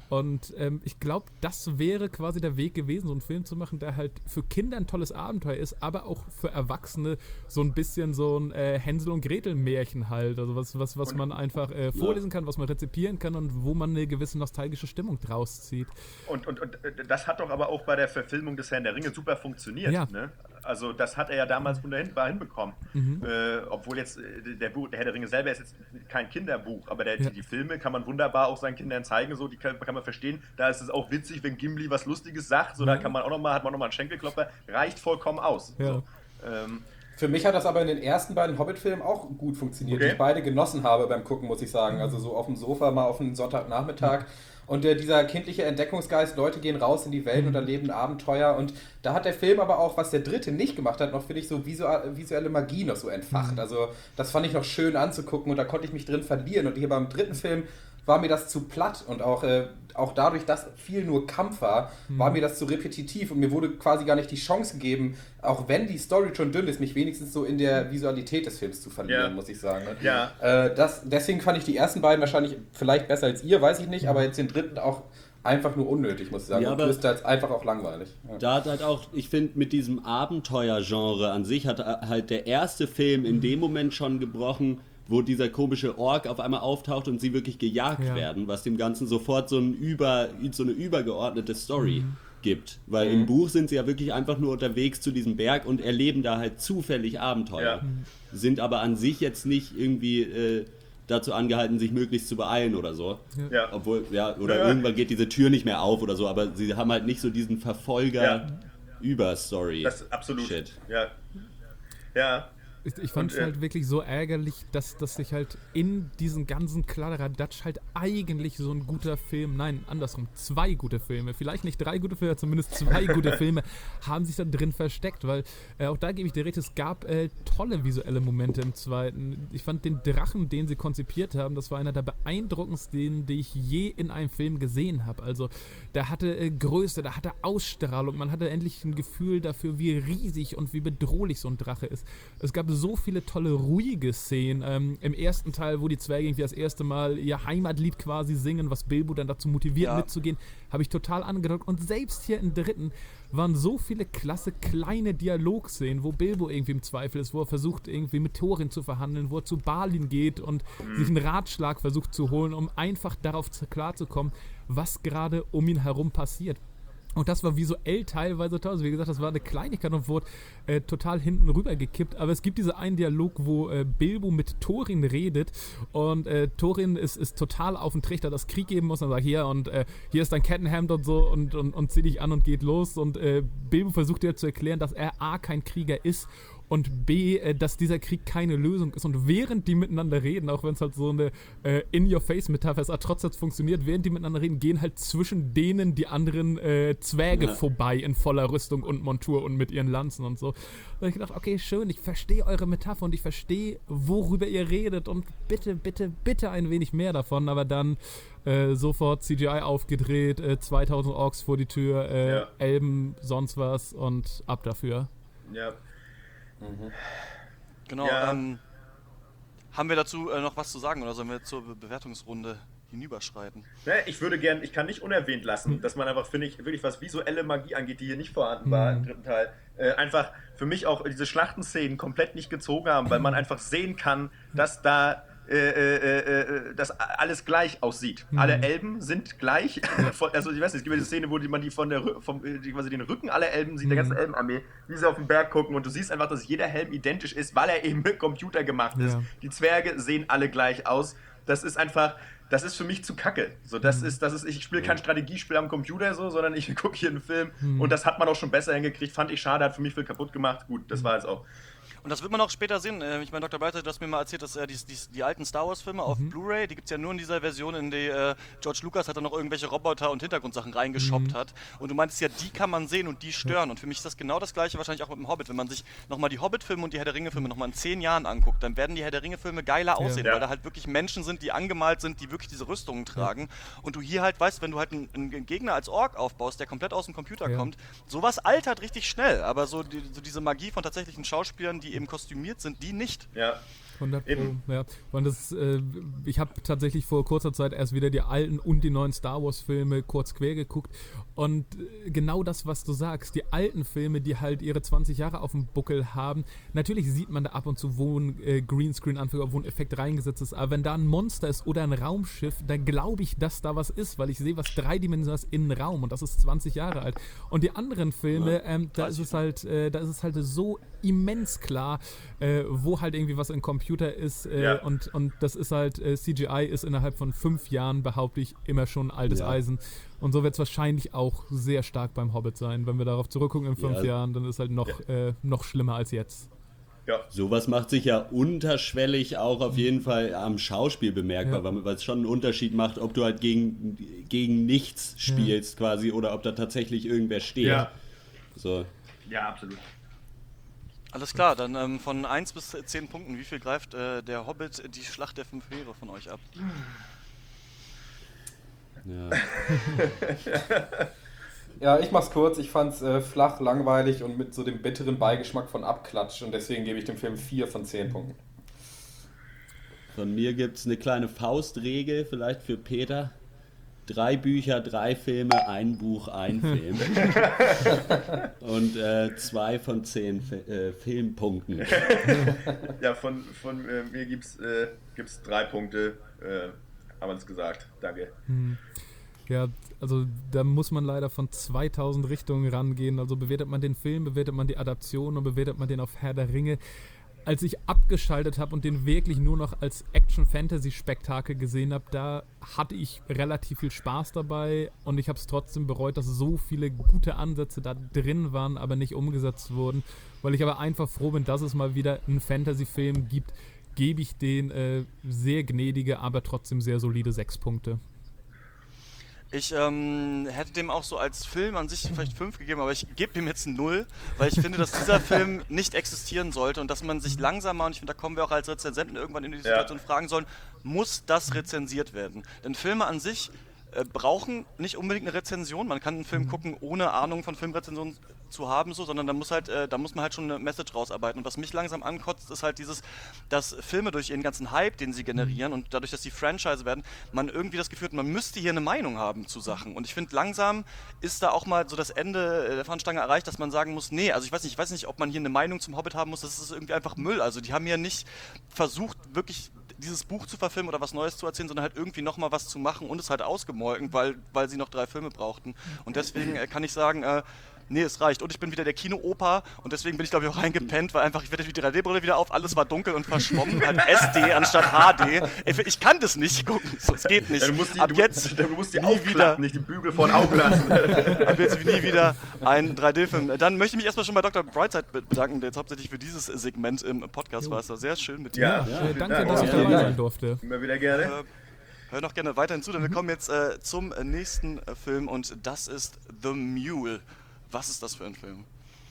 Und ich glaube, das wäre quasi der Weg gewesen, so einen Film zu machen, der halt für Kinder ein tolles Abenteuer ist, aber auch für Erwachsene so ein bisschen so ein Hänsel- und Gretel-Märchen halt. Also was man einfach vorlesen kann, was man rezipieren kann und wo man eine gewisse nostalgische Stimmung draus zieht. Und das hat doch aber auch bei der Verfilmung des Herrn der Ringe super funktioniert. Ja. Ne? Also das hat er ja damals wunderbar hinbekommen. Obwohl jetzt der Herr der Ringe selber ist jetzt kein Kinderbuch, aber die Filme kann man wunderbar auch seinen Kindern zeigen, so, die kann man verstehen. Da ist es auch witzig, wenn Gimli was Lustiges sagt, so, da kann man auch noch mal, hat man nochmal einen Schenkelklopfer, reicht vollkommen aus. Ja. So. Für mich hat das aber in den ersten beiden Hobbit-Filmen auch gut funktioniert, die ich beide genossen habe beim Gucken, muss ich sagen. Also so auf dem Sofa mal auf einen Sonntagnachmittag. Und dieser kindliche Entdeckungsgeist, Leute gehen raus in die Welt und erleben Abenteuer. Und da hat der Film aber auch, was der dritte nicht gemacht hat, noch, finde ich, so visuelle Magie noch so entfacht. Also das fand ich noch schön anzugucken und da konnte ich mich drin verlieren. Und hier beim dritten Film war mir das zu platt und auch dadurch, dass viel nur Kampf war mir das zu repetitiv und mir wurde quasi gar nicht die Chance gegeben, auch wenn die Story schon dünn ist, mich wenigstens so in der Visualität des Films zu verlieren, muss ich sagen. Ne? Ja. Deswegen fand ich die ersten beiden wahrscheinlich vielleicht besser als ihr, weiß ich nicht, aber jetzt den dritten auch einfach nur unnötig, muss ich sagen. Ja, und größtenteils einfach auch langweilig. Ja. Da hat halt auch, ich finde, mit diesem Abenteuergenre an sich hat halt der erste Film in dem Moment schon gebrochen, wo dieser komische Ork auf einmal auftaucht und sie wirklich gejagt werden, was dem Ganzen sofort so eine übergeordnete Story gibt. Weil im Buch sind sie ja wirklich einfach nur unterwegs zu diesem Berg und erleben da halt zufällig Abenteuer. Sind aber an sich jetzt nicht irgendwie dazu angehalten, sich möglichst zu beeilen oder so. Ja. Obwohl, irgendwann geht diese Tür nicht mehr auf oder so, aber sie haben halt nicht so diesen Verfolger-Über-Story. Das ist absolut. Shit. Ja. Ich fand es halt wirklich so ärgerlich, dass sich halt in diesen ganzen Kladderadatsch halt eigentlich so ein guter Film, nein, andersrum, 2 gute Filme, vielleicht nicht 3 gute Filme, zumindest 2 gute Filme haben sich da drin versteckt, weil auch da gebe ich dir recht, es gab tolle visuelle Momente im zweiten. Ich fand den Drachen, den sie konzipiert haben, das war einer der beeindruckendsten, die ich je in einem Film gesehen habe. Also der hatte Größe, der hatte Ausstrahlung, man hatte endlich ein Gefühl dafür, wie riesig und wie bedrohlich so ein Drache ist. Es gab so viele tolle, ruhige Szenen. Im ersten Teil, wo die Zwerge irgendwie das erste Mal ihr Heimatlied quasi singen, was Bilbo dann dazu motiviert mitzugehen, habe ich total angedrückt. Und selbst hier im dritten waren so viele klasse kleine Dialogszenen, wo Bilbo irgendwie im Zweifel ist, wo er versucht irgendwie mit Thorin zu verhandeln, wo er zu Balin geht und sich einen Ratschlag versucht zu holen, um einfach darauf klarzukommen, was gerade um ihn herum passiert. Und das war visuell teilweise toll. Also wie gesagt, das war eine Kleinigkeit und wurde total hinten rüber gekippt. Aber es gibt diesen einen Dialog, wo Bilbo mit Thorin redet und Thorin ist total auf den Trichter, dass Krieg geben muss. Und sagt, hier ist dein Kettenhemd und so und zieh dich an und geht los. Und Bilbo versucht dir zu erklären, dass er A, kein Krieger ist und B, dass dieser Krieg keine Lösung ist. Und während die miteinander reden, auch wenn es halt so eine In-Your-Face-Metapher ist, trotzdem funktioniert, während die miteinander reden, gehen halt zwischen denen die anderen Zwerge vorbei in voller Rüstung und Montur und mit ihren Lanzen und so. Und ich gedacht, okay, schön, ich verstehe eure Metapher und ich verstehe, worüber ihr redet und bitte, bitte, bitte ein wenig mehr davon, aber dann sofort CGI aufgedreht, 2000 Orks vor die Tür, Elben, sonst was und ab dafür. Ja. Genau, haben wir dazu noch was zu sagen oder sollen wir zur Bewertungsrunde hinüberschreiten? Ich kann nicht unerwähnt lassen, dass man einfach, finde ich, wirklich was visuelle Magie angeht, die hier nicht vorhanden war im dritten Teil, einfach für mich auch diese Schlachtenszenen komplett nicht gezogen haben, weil man einfach sehen kann, dass da dass alles gleich aussieht. Alle Elben sind gleich. Also ich weiß nicht, es gibt diese Szene, wo man quasi den Rücken aller Elben sieht, der ganzen Elbenarmee, wie sie auf den Berg gucken und du siehst einfach, dass jeder Helm identisch ist, weil er eben mit Computer gemacht ist. Die Zwerge sehen alle gleich aus. Das ist für mich zu kacke. So, ich spiele kein Strategiespiel am Computer so, sondern ich gucke hier einen Film und das hat man auch schon besser hingekriegt. Fand ich schade, hat für mich viel kaputt gemacht. Gut, das war jetzt auch. Und das wird man auch später sehen. Ich meine, Dr. Breiter, du hast mir mal erzählt, dass die alten Star Wars-Filme auf Blu-ray, die gibt es ja nur in dieser Version, in die George Lucas hat dann noch irgendwelche Roboter und Hintergrundsachen reingeshoppt hat. Und du meintest ja, die kann man sehen und die stören. Und für mich ist das genau das Gleiche wahrscheinlich auch mit dem Hobbit. Wenn man sich nochmal die Hobbit-Filme und die Herr der Ringe-Filme nochmal in 10 Jahren anguckt, dann werden die Herr der Ringe-Filme geiler aussehen, weil da halt wirklich Menschen sind, die angemalt sind, die wirklich diese Rüstungen tragen. Und du hier halt weißt, wenn du halt einen Gegner als Ork aufbaust, der komplett aus dem Computer kommt, sowas altert richtig schnell. Aber so diese Magie von tatsächlichen Schauspielern, die eben kostümiert sind, die nicht. Ja. 100 Pro, Eben. ja. Und das, ich habe tatsächlich vor kurzer Zeit erst wieder die alten und die neuen Star Wars Filme kurz quer geguckt und genau das, was du sagst, die alten Filme, die halt ihre 20 Jahre auf dem Buckel haben, natürlich sieht man da ab und zu, wo ein Greenscreen-Anführer, wo ein Effekt reingesetzt ist, aber wenn da ein Monster ist oder ein Raumschiff, dann glaube ich, dass da was ist, weil ich sehe was dreidimensional ist in einem Raum und das ist 20 Jahre alt. Und die anderen Filme, da ist es halt so immens klar, wo halt irgendwie was im Computer ist und das ist halt, CGI ist innerhalb von 5 Jahren, behaupte ich, immer schon altes Eisen. Und so wird es wahrscheinlich auch sehr stark beim Hobbit sein. Wenn wir darauf zurückgucken in 5 Jahren, dann ist halt noch schlimmer als jetzt. Ja. Sowas macht sich ja unterschwellig auch auf jeden Fall am Schauspiel bemerkbar, weil es schon einen Unterschied macht, ob du halt gegen nichts spielst quasi oder ob da tatsächlich irgendwer steht. Ja. So. Ja, absolut. Alles klar, dann von 1 bis 10 Punkten, wie viel greift der Hobbit die Schlacht der 5 Heere von euch ab? Ja. Ja, ich mach's kurz. Ich fand's flach, langweilig und mit so dem bitteren Beigeschmack von Abklatsch und deswegen gebe ich dem Film 4 von 10 Punkten. Von mir gibt es eine kleine Faustregel, vielleicht für Peter. 3 Bücher, 3 Filme, 1 Buch, 1 Film. Und 2 von 10 Filmpunkten. Ja, von mir gibt's 3 Punkte. Haben wir es gesagt. Danke. Ja, also da muss man leider von 2000 Richtungen rangehen. Also bewertet man den Film, bewertet man die Adaption und bewertet man den auf Herr der Ringe. Als ich abgeschaltet habe und den wirklich nur noch als Action-Fantasy-Spektakel gesehen habe, da hatte ich relativ viel Spaß dabei und ich habe es trotzdem bereut, dass so viele gute Ansätze da drin waren, aber nicht umgesetzt wurden. Weil ich aber einfach froh bin, dass es mal wieder einen Fantasy-Film gibt, gebe ich den sehr gnädige, aber trotzdem sehr solide 6 Punkte. Ich hätte dem auch so als Film an sich vielleicht 5 gegeben, aber ich gebe ihm jetzt ein 0, weil ich finde, dass dieser Film nicht existieren sollte und dass man sich langsamer, und ich finde, da kommen wir auch als Rezensenten irgendwann in die Situation fragen sollen, muss das rezensiert werden? Denn Filme an sich brauchen nicht unbedingt eine Rezension. Man kann einen Film gucken, ohne Ahnung von Filmrezensionen zu haben, sondern da muss man halt schon eine Message rausarbeiten. Und was mich langsam ankotzt, ist halt dass Filme durch ihren ganzen Hype, den sie generieren und dadurch, dass die Franchise werden, man irgendwie das Gefühl hat, man müsste hier eine Meinung haben zu Sachen. Und ich finde, langsam ist da auch mal so das Ende der Fahnenstange erreicht, dass man sagen muss, nee, also ich weiß nicht, ob man hier eine Meinung zum Hobbit haben muss, das ist irgendwie einfach Müll. Also die haben ja nicht versucht, wirklich dieses Buch zu verfilmen oder was Neues zu erzählen, sondern halt irgendwie nochmal was zu machen und es halt ausgemolken, weil sie noch 3 Filme brauchten. Und deswegen kann ich sagen, nee, es reicht. Und ich bin wieder der Kino-Opa und deswegen bin ich, glaube ich, auch reingepennt, weil einfach, ich werde die 3D-Brille wieder auf, alles war dunkel und verschwommen, halt SD anstatt HD. Ich kann das nicht gucken, so, es geht nicht. Ja, du musst die nie aufklappen, wieder, nicht die Bügel vor den Augen lassen. ab jetzt nie wieder ein 3D-Film. Dann möchte ich mich erstmal schon bei Dr. Brightside bedanken, der jetzt hauptsächlich für dieses Segment im Podcast war. Es war sehr schön mit dir. Danke, dass ich dabei sein durfte. Immer wieder gerne. Hör noch gerne weiterhin zu, denn wir kommen jetzt zum nächsten Film und das ist The Mule. Was ist das für ein Film?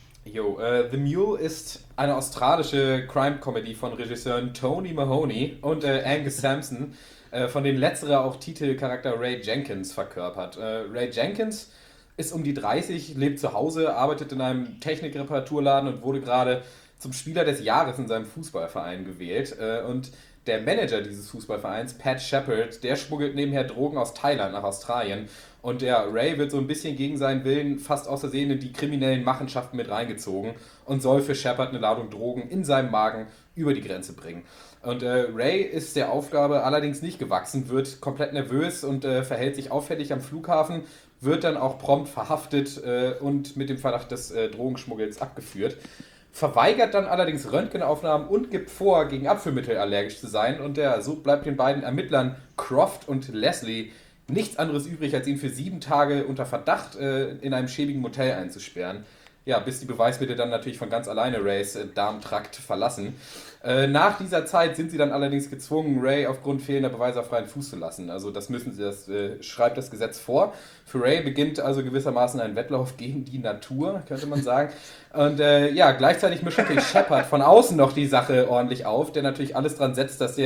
The Mule ist eine australische Crime-Comedy von Regisseuren Tony Mahoney und Angus Sampson, von denen letzterer auch Titelcharakter Ray Jenkins verkörpert. Ray Jenkins ist um die 30, lebt zu Hause, arbeitet in einem Technikreparaturladen und wurde gerade zum Spieler des Jahres in seinem Fußballverein gewählt. Und der Manager dieses Fußballvereins, Pat Shepard, der schmuggelt nebenher Drogen aus Thailand nach Australien. Und der Ray wird so ein bisschen gegen seinen Willen fast aus Versehen in die kriminellen Machenschaften mit reingezogen und soll für Shepard eine Ladung Drogen in seinem Magen über die Grenze bringen. Und Ray ist der Aufgabe allerdings nicht gewachsen, wird komplett nervös und verhält sich auffällig am Flughafen, wird dann auch prompt verhaftet und mit dem Verdacht des Drogenschmuggels abgeführt. Verweigert dann allerdings Röntgenaufnahmen und gibt vor, gegen Abführmittel allergisch zu sein. Und so bleibt den beiden Ermittlern Croft und Leslie nichts anderes übrig, als ihn für 7 Tage unter Verdacht in einem schäbigen Motel einzusperren. Ja, bis die Beweismittel dann natürlich von ganz alleine Rays Darmtrakt verlassen. Nach dieser Zeit sind sie dann allerdings gezwungen, Ray aufgrund fehlender Beweise auf freien Fuß zu lassen. Also das schreibt das Gesetz vor. Für Ray beginnt also gewissermaßen ein Wettlauf gegen die Natur, könnte man sagen. Und gleichzeitig mischt natürlich Shepard von außen noch die Sache ordentlich auf, der natürlich alles dran setzt, dass der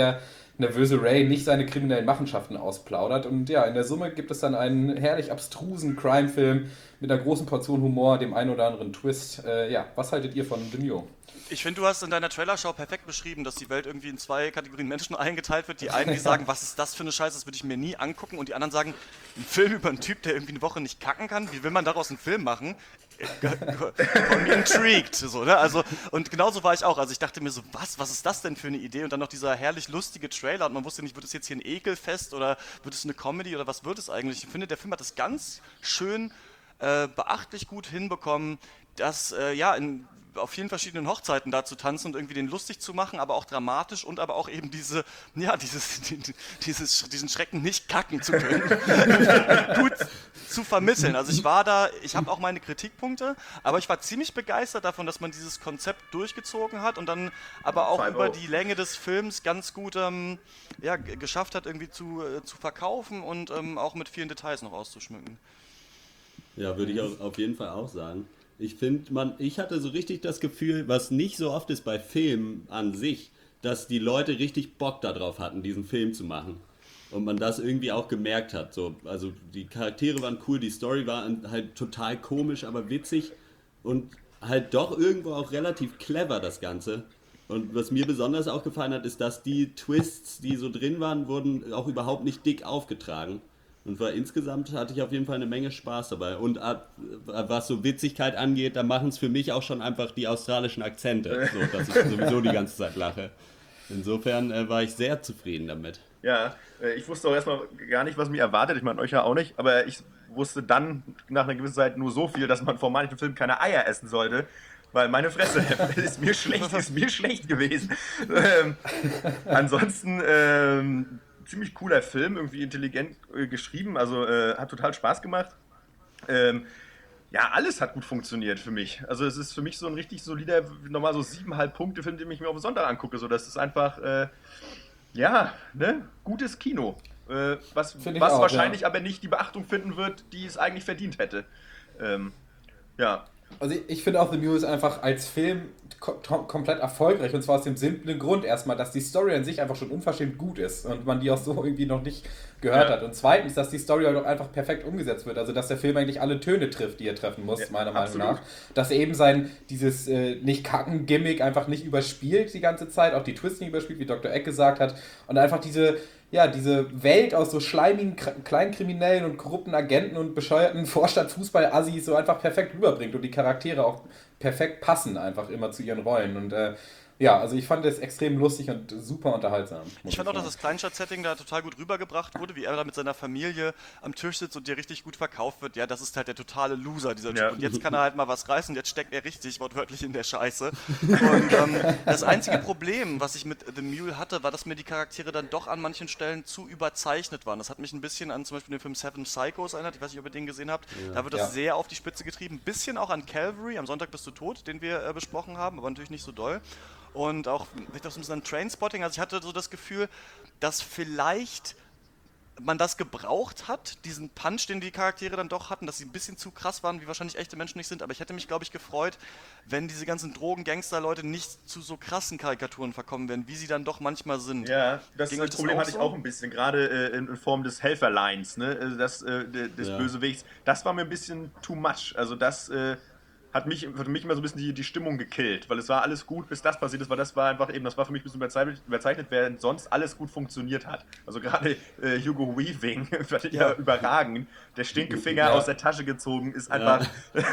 nervöse Ray nicht seine kriminellen Machenschaften ausplaudert. Und ja, in der Summe gibt es dann einen herrlich abstrusen Crime-Film mit einer großen Portion Humor, dem einen oder anderen Twist. Ja, was haltet ihr von The Mule? Ich finde, du hast in deiner Trailerschau perfekt beschrieben, dass die Welt irgendwie in 2 Kategorien Menschen eingeteilt wird. Die einen, die sagen, was ist das für eine Scheiße, das würde ich mir nie angucken. Und die anderen sagen, ein Film über einen Typ, der irgendwie eine Woche nicht kacken kann, wie will man daraus einen Film machen? Von mir intrigued. So, ne? Also, und genauso war ich auch. Also ich dachte mir so, was ist das denn für eine Idee? Und dann noch dieser herrlich lustige Trailer. Und man wusste nicht, wird es jetzt hier ein Ekelfest oder wird es eine Comedy oder was wird es eigentlich? Ich finde, der Film hat das ganz schön beachtlich gut hinbekommen, dass auf vielen verschiedenen Hochzeiten da zu tanzen und irgendwie den lustig zu machen, aber auch dramatisch und aber auch eben diesen Schrecken nicht kacken zu können, gut zu vermitteln. Also ich habe auch meine Kritikpunkte, aber ich war ziemlich begeistert davon, dass man dieses Konzept durchgezogen hat und dann aber auch über die Länge des Films ganz gut geschafft hat, irgendwie zu verkaufen und auch mit vielen Details noch auszuschmücken. Ja, würde ich auf jeden Fall auch sagen. Ich finde, ich hatte so richtig das Gefühl, was nicht so oft ist bei Filmen an sich, dass die Leute richtig Bock darauf hatten, diesen Film zu machen. Und man das irgendwie auch gemerkt hat. So. Also die Charaktere waren cool, die Story war halt total komisch, aber witzig und halt doch irgendwo auch relativ clever, das Ganze. Und was mir besonders auch gefallen hat, ist, dass die Twists, die so drin waren, wurden auch überhaupt nicht dick aufgetragen. Und insgesamt hatte ich auf jeden Fall eine Menge Spaß dabei. Und was so Witzigkeit angeht, da machen es für mich auch schon einfach die australischen Akzente, so, dass ich sowieso die ganze Zeit lache. Insofern war ich sehr zufrieden damit. Ja, ich wusste auch erstmal gar nicht, was mich erwartet. Ich meine, euch ja auch nicht. Aber ich wusste dann nach einer gewissen Zeit nur so viel, dass man vor manchen Filmen keine Eier essen sollte. Weil meine Fresse ist mir schlecht gewesen. Ansonsten ziemlich cooler Film, irgendwie intelligent geschrieben, also hat total Spaß gemacht. Ja, alles hat gut funktioniert für mich. Also es ist für mich so ein richtig solider, nochmal so 7,5 Punkte Film, den ich mir auf den Sonntag angucke. So, das ist einfach, gutes Kino. Was auch, wahrscheinlich aber nicht die Beachtung finden wird, die es eigentlich verdient hätte. Ja. Also ich finde auch The Mule ist einfach als Film komplett erfolgreich und zwar aus dem simplen Grund erstmal, dass die Story an sich einfach schon unverschämt gut ist und man die auch so irgendwie noch nicht gehört hat. Und zweitens, dass die Story halt auch einfach perfekt umgesetzt wird, also dass der Film eigentlich alle Töne trifft, die er treffen muss, meiner Meinung nach. Dass er eben dieses Nicht-Kacken-Gimmick einfach nicht überspielt die ganze Zeit, auch die Twists nicht überspielt, wie Dr. Eck gesagt hat und einfach diese Welt aus so schleimigen, Kleinkriminellen und korrupten Agenten und bescheuerten Vorstadt-Fußball-Assis so einfach perfekt rüberbringt und die Charaktere auch perfekt passen einfach immer zu ihren Rollen. Und also ich fand das extrem lustig und super unterhaltsam. Ich fand auch, dass das Kleinstadt-Setting da total gut rübergebracht wurde, wie er da mit seiner Familie am Tisch sitzt und dir richtig gut verkauft wird. Ja, das ist halt der totale Loser, dieser Typ. Ja. Und jetzt kann er halt mal was reißen und jetzt steckt er richtig wortwörtlich in der Scheiße. Und das einzige Problem, was ich mit The Mule hatte, war, dass mir die Charaktere dann doch an manchen Stellen zu überzeichnet waren. Das hat mich ein bisschen an zum Beispiel den Film Seven Psychos erinnert. Ich weiß nicht, ob ihr den gesehen habt. Ja. Da wird das sehr auf die Spitze getrieben. Ein bisschen auch an Calvary, am Sonntag bist du tot, den wir besprochen haben, aber natürlich nicht so doll. Und auch vielleicht auch so ein bisschen an Trainspotting. Also ich hatte so das Gefühl, dass vielleicht man das gebraucht hat, diesen Punch, den die Charaktere dann doch hatten, dass sie ein bisschen zu krass waren, wie wahrscheinlich echte Menschen nicht sind. Aber ich hätte mich, glaube ich, gefreut, wenn diese ganzen Drogen-Gangster-Leute nicht zu so krassen Karikaturen verkommen wären, wie sie dann doch manchmal sind. Ja, das Problem hatte ich auch ein bisschen, gerade in Form des Helferlines, ne? Des Bösewichts. Das war mir ein bisschen too much. Also das hat für mich immer so ein bisschen die Stimmung gekillt, weil es war alles gut, bis das passiert ist, weil das war einfach eben, das war für mich ein bisschen überzeichnet, während sonst alles gut funktioniert hat. Also gerade Hugo Weaving, fand ich ja überragend, der Stinkefinger aus der Tasche gezogen, ist einfach,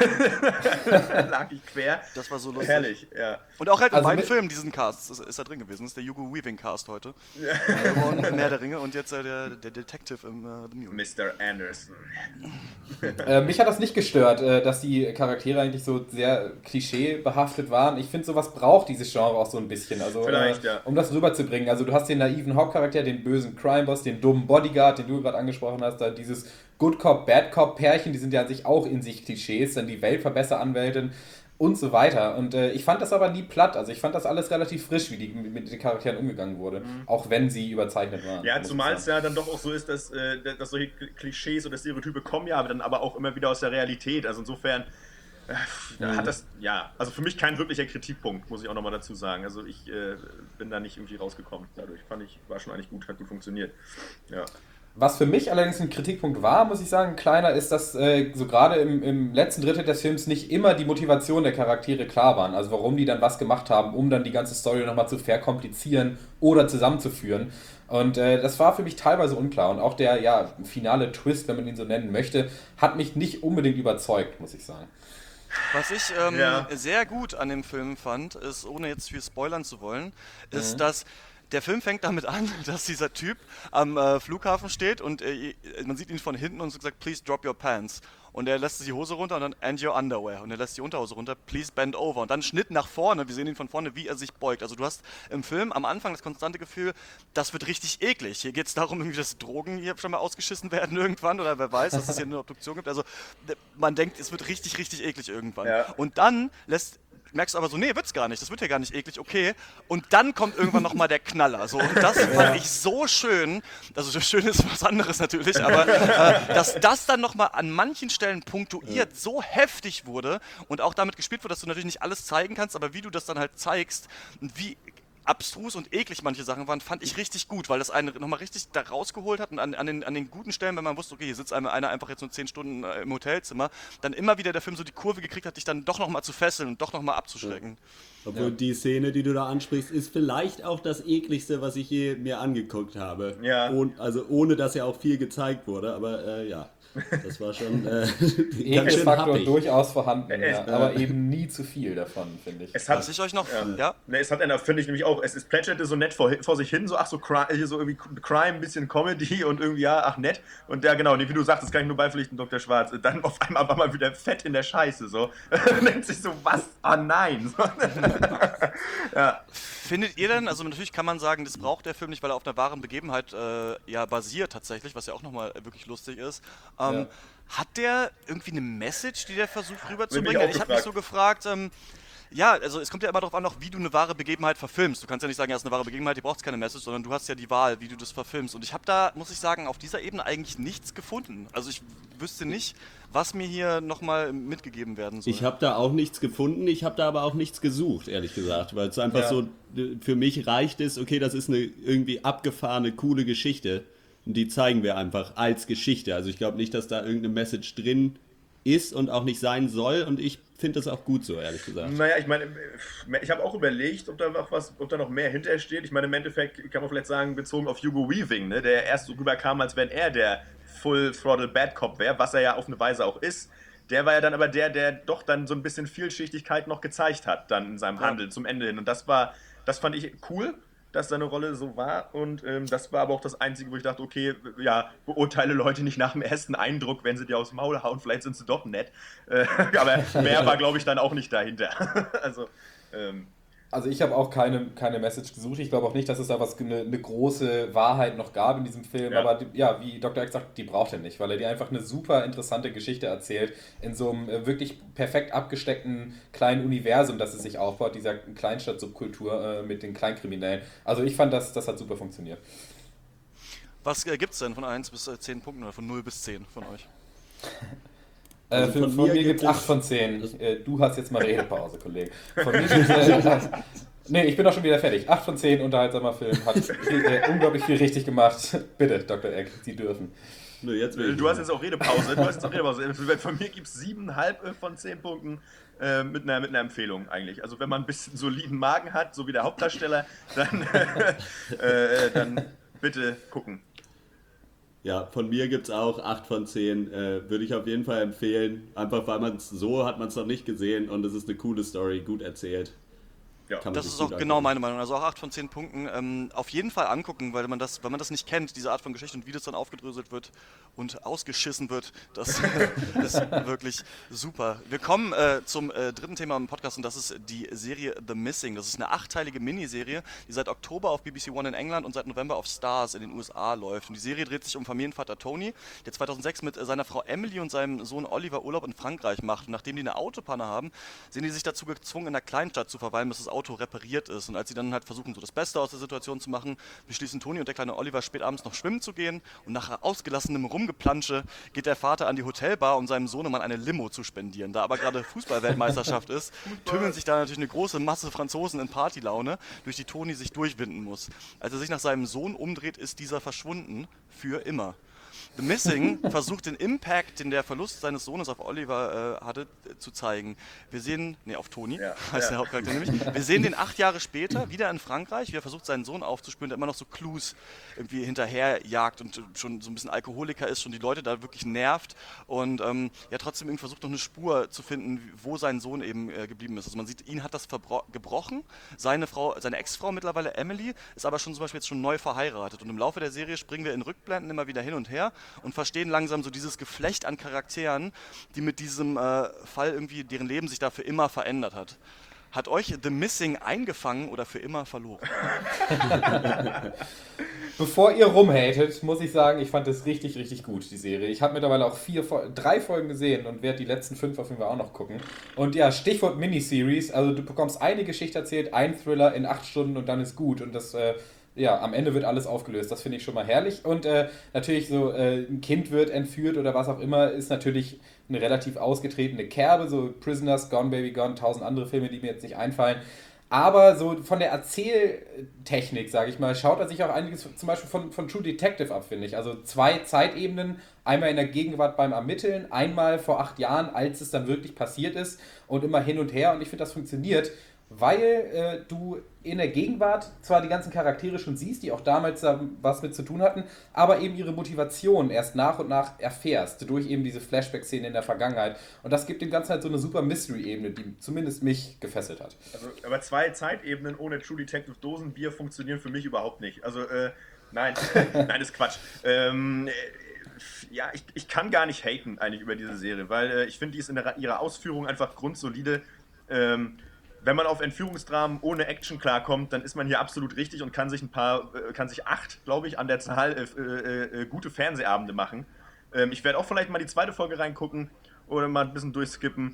lag ich quer. Das war so lustig. Herrlich, ja. Und auch halt in beiden Filmen diesen Cast ist da drin gewesen, das ist der Hugo Weaving Cast heute. Geworden in Herr der Ringe und jetzt der Detective im The Mule. Mr. Anderson. Mich hat das nicht gestört, dass die Charaktere eigentlich so sehr klischeebehaftet waren. Ich finde, sowas braucht dieses Genre auch so ein bisschen. Also, um das rüberzubringen. Also du hast den naiven Hauptcharakter, den bösen Crime-Boss, den dummen Bodyguard, den du gerade angesprochen hast, da dieses Good Cop, Bad Cop Pärchen, die sind ja an sich auch in sich Klischees, dann die Weltverbesseranwältin und so weiter. Und ich fand das aber nie platt. Also ich fand das alles relativ frisch, wie mit den Charakteren umgegangen wurde. Auch wenn sie überzeichnet waren. Ja, zumal es ja dann doch auch so ist, dass solche Klischees oder Stereotype kommen ja aber dann auch immer wieder aus der Realität. Also insofern Hat das, ja, also für mich kein wirklicher Kritikpunkt, muss ich auch nochmal dazu sagen. Also ich bin da nicht irgendwie rausgekommen. Dadurch war schon eigentlich gut, hat gut funktioniert. Ja. Was für mich allerdings ein Kritikpunkt war, muss ich sagen, kleiner, ist, dass so gerade im letzten Drittel des Films nicht immer die Motivation der Charaktere klar waren. Also warum die dann was gemacht haben, um dann die ganze Story nochmal zu verkomplizieren oder zusammenzuführen. Und das war für mich teilweise unklar. Und auch der finale Twist, wenn man ihn so nennen möchte, hat mich nicht unbedingt überzeugt, muss ich sagen. Was ich sehr gut an dem Film fand, ist, ohne jetzt viel spoilern zu wollen, ist, dass der Film fängt damit an, dass dieser Typ am Flughafen steht und man sieht ihn von hinten und so gesagt, please drop your pants. Und er lässt die Hose runter und dann and your underwear. Und er lässt die Unterhose runter, please bend over. Und dann Schnitt nach vorne, wir sehen ihn von vorne, wie er sich beugt. Also du hast im Film am Anfang das konstante Gefühl, das wird richtig eklig. Hier geht es darum, irgendwie, dass Drogen hier schon mal ausgeschissen werden irgendwann oder wer weiß, dass es hier eine Obduktion gibt. Also man denkt, es wird richtig, richtig eklig irgendwann. Ja. Und dann merkst du aber so, nee, wird's gar nicht, das wird ja gar nicht eklig, okay. Und dann kommt irgendwann nochmal der Knaller. So. Und das fand ich so schön, also das Schöne ist was anderes natürlich, aber dass das dann nochmal an manchen Stellen punktuiert so heftig wurde und auch damit gespielt wurde, dass du natürlich nicht alles zeigen kannst, aber wie du das dann halt zeigst, wie abstrus und eklig manche Sachen waren, fand ich richtig gut, weil das einen nochmal richtig da rausgeholt hat und an den guten Stellen, wenn man wusste, okay, hier sitzt einer einfach jetzt nur 10 Stunden im Hotelzimmer, dann immer wieder der Film so die Kurve gekriegt hat, dich dann doch nochmal zu fesseln und doch nochmal abzuschrecken. Obwohl die Szene, die du da ansprichst, ist vielleicht auch das ekligste, was ich je mir angeguckt habe. Ja. Also ohne, dass ja auch viel gezeigt wurde, aber ja. Das war schon Ekelfaktor durchaus vorhanden, aber eben nie zu viel davon, finde ich. Es hat einer, finde ich nämlich auch, es plätscherte so nett vor sich hin, so hier so irgendwie Crime, ein bisschen Comedy und irgendwie, nett. Und ja, genau, wie du sagst, das kann ich nur beipflichten, Dr. Schwarz. Dann auf einmal war mal wieder fett in der Scheiße, so. Denkt sich so, was? Oh nein! So. Ja. Findet ihr denn, also natürlich kann man sagen, das braucht der Film nicht, weil er auf einer wahren Begebenheit basiert tatsächlich, was ja auch nochmal wirklich lustig ist. Hat der irgendwie eine Message, die der versucht rüberzubringen? Ich habe mich so gefragt, also es kommt ja immer darauf an, auch wie du eine wahre Begebenheit verfilmst. Du kannst ja nicht sagen, ja, es ist eine wahre Begebenheit, die braucht keine Message, sondern du hast ja die Wahl, wie du das verfilmst. Und ich habe da, muss ich sagen, auf dieser Ebene eigentlich nichts gefunden. Also ich wüsste nicht, was mir hier nochmal mitgegeben werden soll. Ich habe da auch nichts gefunden, ich habe da aber auch nichts gesucht, ehrlich gesagt, weil es einfach so, für mich reicht es, okay, das ist eine irgendwie abgefahrene, coole Geschichte und die zeigen wir einfach als Geschichte. Also ich glaube nicht, dass da irgendeine Message drin ist und auch nicht sein soll und ich finde das auch gut so, ehrlich gesagt. Naja, ich meine, ich habe auch überlegt, ob da noch mehr hinterher steht. Ich meine, im Endeffekt kann man vielleicht sagen, bezogen auf Hugo Weaving, ne, der erst so rüberkam, als wenn er der Full-Throttle Bad Cop wäre, was er ja auf eine Weise auch ist. Der war ja dann aber der doch dann so ein bisschen Vielschichtigkeit noch gezeigt hat, dann in seinem Handeln zum Ende hin. Und das fand ich cool, dass seine Rolle so war. Und das war aber auch das Einzige, wo ich dachte, okay, ja, beurteile Leute nicht nach dem ersten Eindruck, wenn sie dir aufs Maul hauen, vielleicht sind sie doch nett. Aber mehr war, glaube ich, dann auch nicht dahinter. Also ich habe auch keine Message gesucht. Ich glaube auch nicht, dass es da eine große Wahrheit noch gab in diesem Film. Ja. Aber wie Dr. X sagt, die braucht er nicht, weil er dir einfach eine super interessante Geschichte erzählt in so einem wirklich perfekt abgesteckten kleinen Universum, das es sich aufbaut, dieser Kleinstadt-Subkultur mit den Kleinkriminellen. Also ich fand, das hat super funktioniert. Was gibt's denn von 1 bis 10 Punkten oder von 0 bis 10 von euch? Von mir gibt es 8 von 10. Du hast jetzt mal Redepause, Kollege. Von mir gibt's, nee, ich bin doch schon wieder fertig. 8 von 10, unterhaltsamer Film. Hat unglaublich viel richtig gemacht. Bitte, Dr. Egg, Sie dürfen. Du hast jetzt auch Redepause. Von mir gibt es 7,5 von 10 Punkten mit einer Empfehlung eigentlich. Also wenn man ein bisschen soliden Magen hat, so wie der Hauptdarsteller, dann bitte gucken. Ja, von mir gibt es auch 8 von 10. Würde ich auf jeden Fall empfehlen. Einfach weil hat man es noch nicht gesehen und es ist eine coole Story, gut erzählt. Ja. Das ist auch genau meine Meinung. Also auch 8 von 10 Punkten. Auf jeden Fall angucken, weil wenn man das nicht kennt, diese Art von Geschichte und wie das dann aufgedröselt wird und ausgeschissen wird, das ist wirklich super. Wir kommen zum dritten Thema im Podcast und das ist die Serie The Missing. Das ist eine 8-teilige Miniserie, die seit Oktober auf BBC One in England und seit November auf Stars in den USA läuft. Und die Serie dreht sich um Familienvater Tony, der 2006 mit seiner Frau Emily und seinem Sohn Oliver Urlaub in Frankreich macht. Und nachdem die eine Autopanne haben, sind die sich dazu gezwungen, in einer Kleinstadt zu verweilen, bis das Auto repariert ist. Und als sie dann halt versuchen, so das Beste aus der Situation zu machen, beschließen Toni und der kleine Oliver spät abends noch schwimmen zu gehen. Und nach ausgelassenem Rumgeplansche geht der Vater an die Hotelbar, um seinem Sohnemann eine Limo zu spendieren. Da aber gerade Fußball-Weltmeisterschaft ist, tümmeln sich da natürlich eine große Masse Franzosen in Partylaune, durch die Toni sich durchwinden muss. Als er sich nach seinem Sohn umdreht, ist dieser verschwunden. Für immer. The Missing versucht den Impact, den der Verlust seines Sohnes auf Oliver hatte, zu zeigen. Wir sehen, auf Toni, heißt der Hauptcharakter nämlich. Wir sehen den 8 Jahre später wieder in Frankreich, wie er versucht, seinen Sohn aufzuspüren, der immer noch so Clues irgendwie hinterherjagt und schon so ein bisschen Alkoholiker ist, schon die Leute da wirklich nervt und trotzdem irgendwie versucht, noch eine Spur zu finden, wo sein Sohn eben geblieben ist. Also man sieht, ihn hat das gebrochen. Seine Ex-Frau mittlerweile, Emily, ist aber schon zum Beispiel jetzt schon neu verheiratet. Und im Laufe der Serie springen wir in Rückblenden immer wieder hin und her und verstehen langsam so dieses Geflecht an Charakteren, die mit diesem Fall irgendwie, deren Leben sich da für immer verändert hat. Hat euch The Missing eingefangen oder für immer verloren? Bevor ihr rumhatet, muss ich sagen, ich fand das richtig, richtig gut, die Serie. Ich habe mittlerweile auch 3 Folgen gesehen und werde die letzten 5 auf jeden Fall auch noch gucken. Und ja, Stichwort Miniseries, also du bekommst eine Geschichte erzählt, ein Thriller in 8 Stunden und dann ist gut. Und das, am Ende wird alles aufgelöst. Das finde ich schon mal herrlich. Und natürlich so, ein Kind wird entführt oder was auch immer, ist natürlich eine relativ ausgetretene Kerbe. So Prisoners, Gone Baby Gone, 1000 andere Filme, die mir jetzt nicht einfallen. Aber so von der Erzähltechnik, sage ich mal, schaut er sich auch einiges zum Beispiel von True Detective ab, finde ich. Also 2 Zeitebenen, einmal in der Gegenwart beim Ermitteln, einmal vor 8 Jahren, als es dann wirklich passiert ist und immer hin und her. Und ich finde, das funktioniert, weil du in der Gegenwart zwar die ganzen Charaktere schon siehst, die auch damals was mit zu tun hatten, aber eben ihre Motivation erst nach und nach erfährst, durch eben diese Flashback-Szenen in der Vergangenheit. Und das gibt dem Ganzen halt so eine super Mystery-Ebene, die zumindest mich gefesselt hat. Also, aber 2 Zeitebenen ohne True Detective Dosenbier funktionieren für mich überhaupt nicht. Also, nein, nein, ist Quatsch. Ich kann gar nicht haten eigentlich über diese Serie, weil ich finde, die ist in ihrer Ausführung einfach grundsolide. Wenn man auf Entführungsdramen ohne Action klarkommt, dann ist man hier absolut richtig und kann sich 8, glaube ich, an der Zahl gute Fernsehabende machen. Ich werde auch vielleicht mal die 2. Folge reingucken oder mal ein bisschen durchskippen.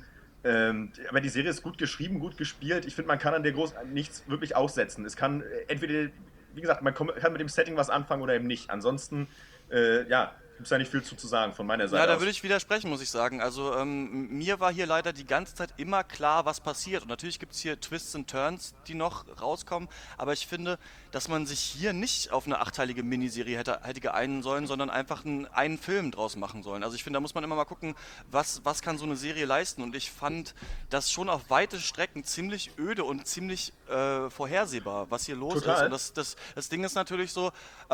Aber die Serie ist gut geschrieben, gut gespielt. Ich finde, man kann an der nichts wirklich aussetzen. Es kann entweder, wie gesagt, man kann mit dem Setting was anfangen oder eben nicht. Ansonsten, gibt es da nicht viel zu sagen von meiner Seite. Ja, da aus. würde ich widersprechen, muss ich sagen. Also mir war hier leider die ganze Zeit immer klar, was passiert. Und natürlich gibt es hier Twists and Turns, die noch rauskommen. Aber ich finde, dass man sich hier nicht auf eine 8-teilige Miniserie hätte geeinigen sollen, sondern einfach einen Film draus machen sollen. Also ich finde, da muss man immer mal gucken, was kann so eine Serie leisten. Und ich fand das schon auf weite Strecken ziemlich öde und ziemlich vorhersehbar, was hier los Total. ist. Und das Ding ist natürlich so,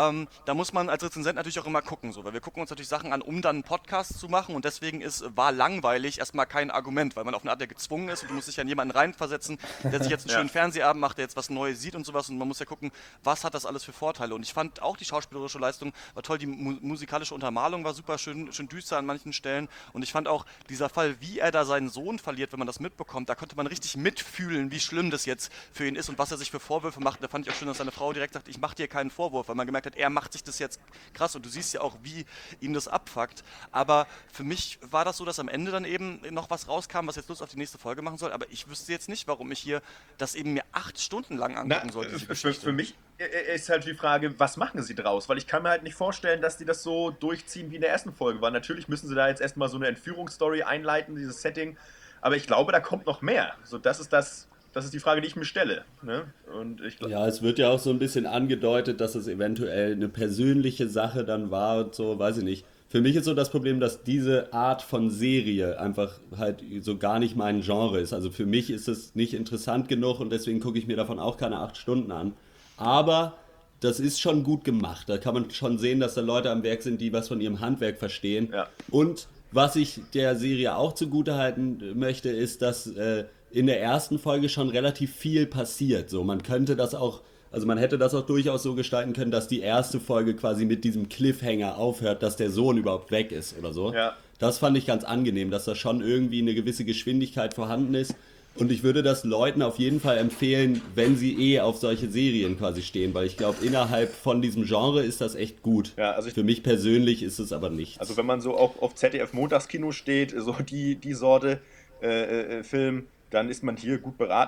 da muss man als Rezensent natürlich auch immer gucken, so, weil wir gucken uns natürlich Sachen an, um dann einen Podcast zu machen und deswegen war langweilig erstmal kein Argument, weil man auf eine Art ja gezwungen ist und du musst dich an jemanden reinversetzen, der sich jetzt einen schönen Fernsehabend macht, der jetzt was Neues sieht und sowas und man muss ja gucken, was hat das alles für Vorteile. Und ich fand auch die schauspielerische Leistung war toll, die musikalische Untermalung war super, schön düster an manchen Stellen und ich fand auch dieser Fall, wie er da seinen Sohn verliert, wenn man das mitbekommt, da konnte man richtig mitfühlen, wie schlimm das jetzt für ihn ist und was er sich für Vorwürfe macht. Da fand ich auch schön, dass seine Frau direkt sagt, ich mache dir keinen Vorwurf, weil man gemerkt hat, er macht sich das jetzt krass und du siehst ja auch, wie ihm das abfuckt. Aber für mich war das so, dass am Ende dann eben noch was rauskam, was jetzt Lust auf die nächste Folge machen soll. Aber ich wüsste jetzt nicht, warum ich hier das eben mir 8 Stunden lang angucken sollte. Für mich ist halt die Frage, was machen sie draus? Weil ich kann mir halt nicht vorstellen, dass die das so durchziehen wie in der ersten Folge. Weil natürlich müssen sie da jetzt erstmal so eine Entführungsstory einleiten, dieses Setting. Aber ich glaube, da kommt noch mehr. So, das ist die Frage, die ich mir stelle. Ne? Und ja, es wird ja auch so ein bisschen angedeutet, dass es eventuell eine persönliche Sache dann war und so, weiß ich nicht. Für mich ist so das Problem, dass diese Art von Serie einfach halt so gar nicht mein Genre ist. Also für mich ist es nicht interessant genug und deswegen gucke ich mir davon auch keine 8 Stunden an. Aber das ist schon gut gemacht. Da kann man schon sehen, dass da Leute am Werk sind, die was von ihrem Handwerk verstehen. Ja. Und was ich der Serie auch zugutehalten möchte, ist, dass in der ersten Folge schon relativ viel passiert. So, man könnte das auch, also man hätte das auch durchaus so gestalten können, dass die erste Folge quasi mit diesem Cliffhanger aufhört, dass der Sohn überhaupt weg ist oder so. Ja. Das fand ich ganz angenehm, dass da schon irgendwie eine gewisse Geschwindigkeit vorhanden ist. Und ich würde das Leuten auf jeden Fall empfehlen, wenn sie auf solche Serien quasi stehen, weil ich glaube, innerhalb von diesem Genre ist das echt gut. Ja, also für mich persönlich ist es aber nichts. Also wenn man so auf ZDF-Montagskino steht, so die Sorte Film, dann ist man hier gut beraten.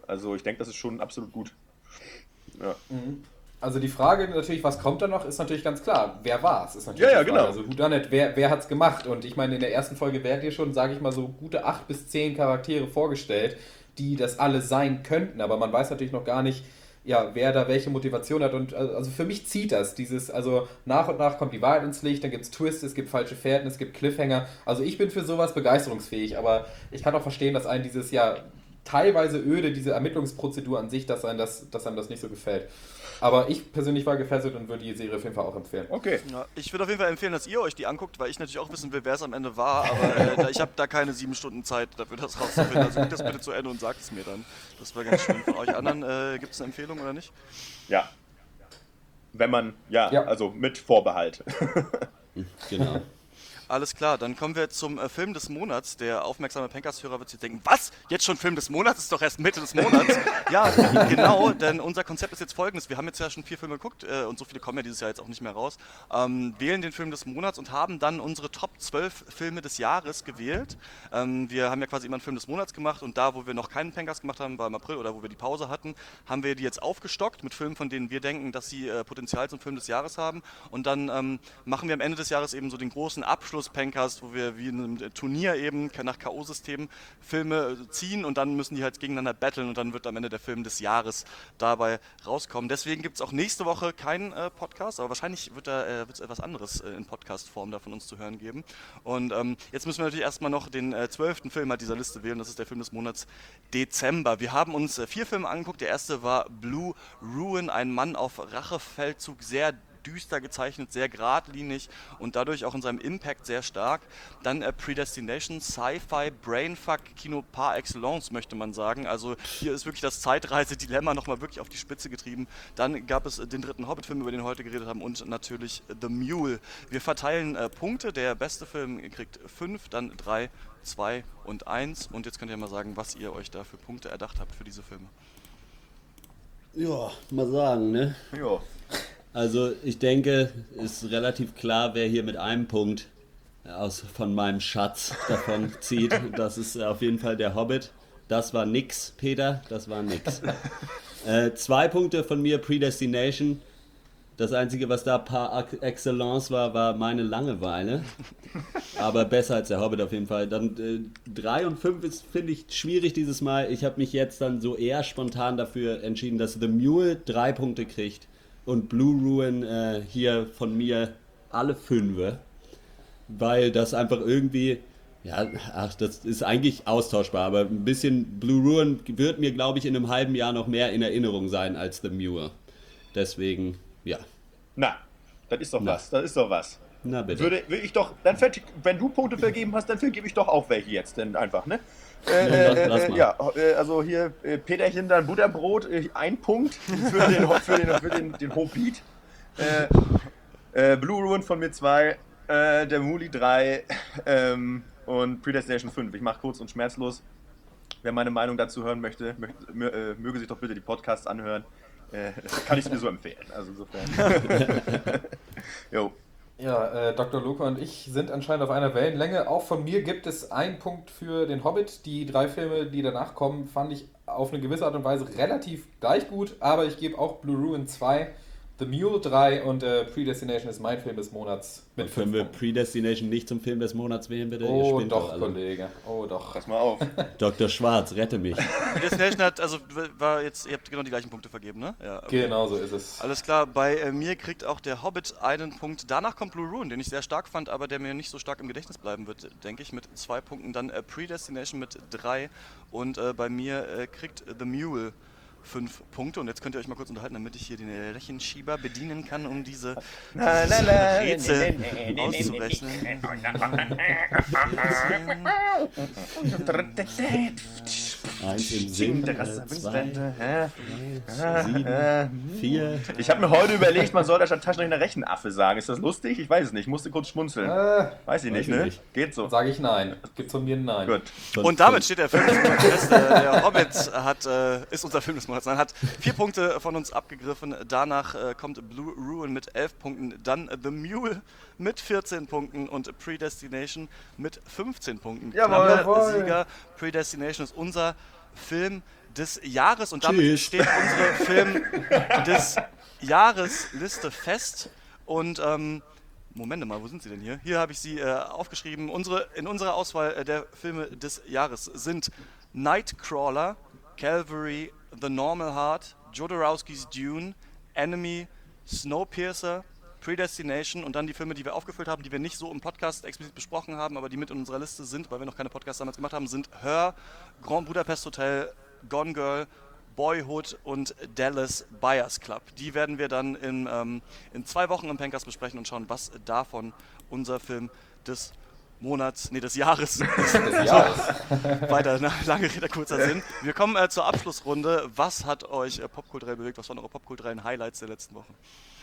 Also ich denke, das ist schon absolut gut. Ja. Also die Frage natürlich, was kommt da noch, ist natürlich ganz klar. Wer war's? Ist natürlich Ja, die Frage. genau. Also whodunit, wer hat's gemacht? Und ich meine, in der ersten Folge werden dir schon, sage ich mal, so gute 8 bis 10 Charaktere vorgestellt, die das alle sein könnten. Aber man weiß natürlich noch gar nicht, ja, wer da welche Motivation hat. Und also für mich zieht das also nach und nach kommt die Wahrheit ins Licht, dann gibt's Twists, es gibt falsche Fährten, es gibt Cliffhanger. Also ich bin für sowas begeisterungsfähig, aber ich kann auch verstehen, dass einem dieses, ja, teilweise öde, diese Ermittlungsprozedur an sich, dass einem das nicht so gefällt. Aber ich persönlich war gefesselt und würde die Serie auf jeden Fall auch empfehlen. Okay. Ja, ich würde auf jeden Fall empfehlen, dass ihr euch die anguckt, weil ich natürlich auch wissen will, wer es am Ende war, aber ich habe da keine 7 Stunden Zeit dafür, das rauszufinden. Also guckt das bitte zu Ende und sagt es mir dann. Das war ganz schön. Von euch anderen gibt es eine Empfehlung oder nicht? Ja. Wenn man, ja, also mit Vorbehalt. Genau. Alles klar, dann kommen wir zum Film des Monats. Der aufmerksame Pencast-Hörer wird sich denken, was? Jetzt schon Film des Monats? Ist doch erst Mitte des Monats. Ja, genau, denn unser Konzept ist jetzt folgendes. Wir haben jetzt ja schon 4 Filme geguckt und so viele kommen ja dieses Jahr jetzt auch nicht mehr raus. Wählen den Film des Monats und haben dann unsere Top 12 Filme des Jahres gewählt. Wir haben ja quasi immer einen Film des Monats gemacht und da, wo wir noch keinen Pencast gemacht haben, war im April oder wo wir die Pause hatten, haben wir die jetzt aufgestockt mit Filmen, von denen wir denken, dass sie Potenzial zum Film des Jahres haben. Und dann machen wir am Ende des Jahres eben so den großen Abschluss Pencast, wo wir wie in einem Turnier eben nach K.O.-System Filme ziehen und dann müssen die halt gegeneinander battlen und dann wird am Ende der Film des Jahres dabei rauskommen. Deswegen gibt es auch nächste Woche keinen Podcast, aber wahrscheinlich wird es etwas anderes in Podcast-Form da von uns zu hören geben. Und jetzt müssen wir natürlich erstmal noch den 12. Film halt dieser Liste wählen, das ist der Film des Monats Dezember. Wir haben uns 4 Filme angeguckt, der erste war Blue Ruin, ein Mann auf Rachefeldzug, sehr düster gezeichnet, sehr geradlinig und dadurch auch in seinem Impact sehr stark. Dann Predestination, Sci-Fi, Brainfuck, Kino par excellence, möchte man sagen. Also hier ist wirklich das Zeitreise-Dilemma nochmal wirklich auf die Spitze getrieben. Dann gab es den 3. Hobbit-Film, über den wir heute geredet haben und natürlich The Mule. Wir verteilen Punkte. Der beste Film kriegt 5, dann 3, 2 und 1. Und jetzt könnt ihr mal sagen, was ihr euch da für Punkte erdacht habt für diese Filme. Ja, mal sagen, ne? Ja. Also ich denke, ist relativ klar, wer hier mit einem Punkt von meinem Schatz davon zieht. Das ist auf jeden Fall der Hobbit. Das war nix, Peter, das war nix. 2 Punkte von mir, Predestination. Das Einzige, was da par excellence war meine Langeweile. Aber besser als der Hobbit auf jeden Fall. Dann 3 und 5 ist, finde ich, schwierig dieses Mal. Ich habe mich jetzt dann so eher spontan dafür entschieden, dass The Mule 3 Punkte kriegt. Und Blue Ruin hier von mir alle 5, weil das einfach irgendwie, ja, das ist eigentlich austauschbar, aber ein bisschen Blue Ruin wird mir, glaube ich, in einem halben Jahr noch mehr in Erinnerung sein als The Mule. Deswegen, ja. Na, das ist doch was, das ist doch was. Na bitte. Würde ich doch, dann wenn du Punkte vergeben hast, dann vergebe ich doch auch welche jetzt, denn einfach, ne? Lass mal. Ja, also hier Peterchen, dann Butterbrot, 1 Punkt für den Hochbeat. Blue Ruin von mir 2, der Muli 3 und Predestination 5. Ich mache kurz und schmerzlos. Wer meine Meinung dazu hören möchte, möge sich doch bitte die Podcasts anhören. Kann ich sowieso empfehlen. Also insofern. Jo. Ja, Dr. Luca und ich sind anscheinend auf einer Wellenlänge. Auch von mir gibt es 1 Punkt für den Hobbit. Die 3 Filme, die danach kommen, fand ich auf eine gewisse Art und Weise relativ gleich gut. Aber ich gebe auch Blue Ruin 2, The Mule 3 und Predestination ist mein Film des Monats mit 5 Können wir Punkten. Predestination nicht zum Film des Monats wählen, bitte? Ihr Oh spinnt doch, alle. Kollege. Oh doch. Pass mal auf. Dr. Schwarz, rette mich. Predestination hat, also war jetzt, ihr habt genau die gleichen Punkte vergeben, ne? Ja, okay. Genau so ist es. Alles klar, bei mir kriegt auch der Hobbit einen Punkt. Danach kommt Blue Ruin, den ich sehr stark fand, aber der mir nicht so stark im Gedächtnis bleiben wird, denke ich, mit 2 Punkten. Dann Predestination mit 3 und bei mir kriegt The Mule 5 Punkte. Und jetzt könnt ihr euch mal kurz unterhalten, damit ich hier den Rechenschieber bedienen kann, um diese Rätsel auszurechnen. Eins im Sinn, 2, 7, 4. Ich habe mir heute überlegt, man soll statt Taschenrechner Rechenaffe sagen. Ist das lustig? Ich weiß es nicht. Ich musste kurz schmunzeln. Weiß ich nicht, ne? Geht so. Sage ich nein. Gibt von mir ein Nein. Gut. Und damit steht der Film des Monats fest. Der Hobbit ist unser Film des Monats. Er hat 4 Punkte von uns abgegriffen. Danach kommt Blue Ruin mit 11 Punkten. Dann The Mule mit 14 Punkten und Predestination mit 15 Punkten. Jawohl. Knapper Sieger. Predestination ist unser Film des Jahres. Und damit Tschüss. steht unsere Film des Jahresliste fest. Und Moment mal, wo sind sie denn hier? Hier habe ich sie aufgeschrieben. In unserer Auswahl der Filme des Jahres sind Nightcrawler, Calvary, The Normal Heart, Jodorowskis Dune, Enemy, Snowpiercer, Predestination und dann die Filme, die wir aufgefüllt haben, die wir nicht so im Podcast explizit besprochen haben, aber die mit in unserer Liste sind, weil wir noch keine Podcasts damals gemacht haben, sind Her, Grand Budapest Hotel, Gone Girl, Boyhood und Dallas Buyers Club. Die werden wir dann in 2 Wochen im Pencast besprechen und schauen, was davon unser Film des Jahres ist. Weiter, lange Rede, kurzer Sinn. Wir kommen zur Abschlussrunde. Was hat euch popkulturell bewegt? Was waren eure popkulturellen Highlights der letzten Wochen?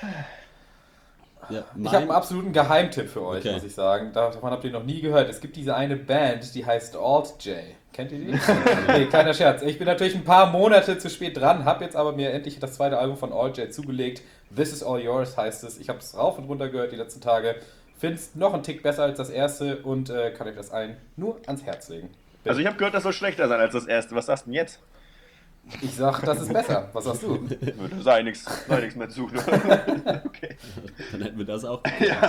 Ja, Ich habe einen absoluten Geheimtipp für euch, muss ich sagen. Davon habt ihr noch nie gehört. Es gibt diese eine Band, die heißt Alt J. Kennt ihr die? Nee, kleiner Scherz. Ich bin natürlich ein paar Monate zu spät dran, habe jetzt aber mir endlich das zweite Album von Alt J zugelegt. This Is All Yours heißt es. Ich habe es rauf und runter gehört die letzten Tage. Finde es noch einen Tick besser als das erste und kann euch das allen nur ans Herz legen. Bitte. Also ich habe gehört, das soll schlechter sein als das erste. Was sagst du denn jetzt? Ich sag, das ist besser. Was sagst du? Sei nichts mehr zu. Okay. Dann hätten wir das auch.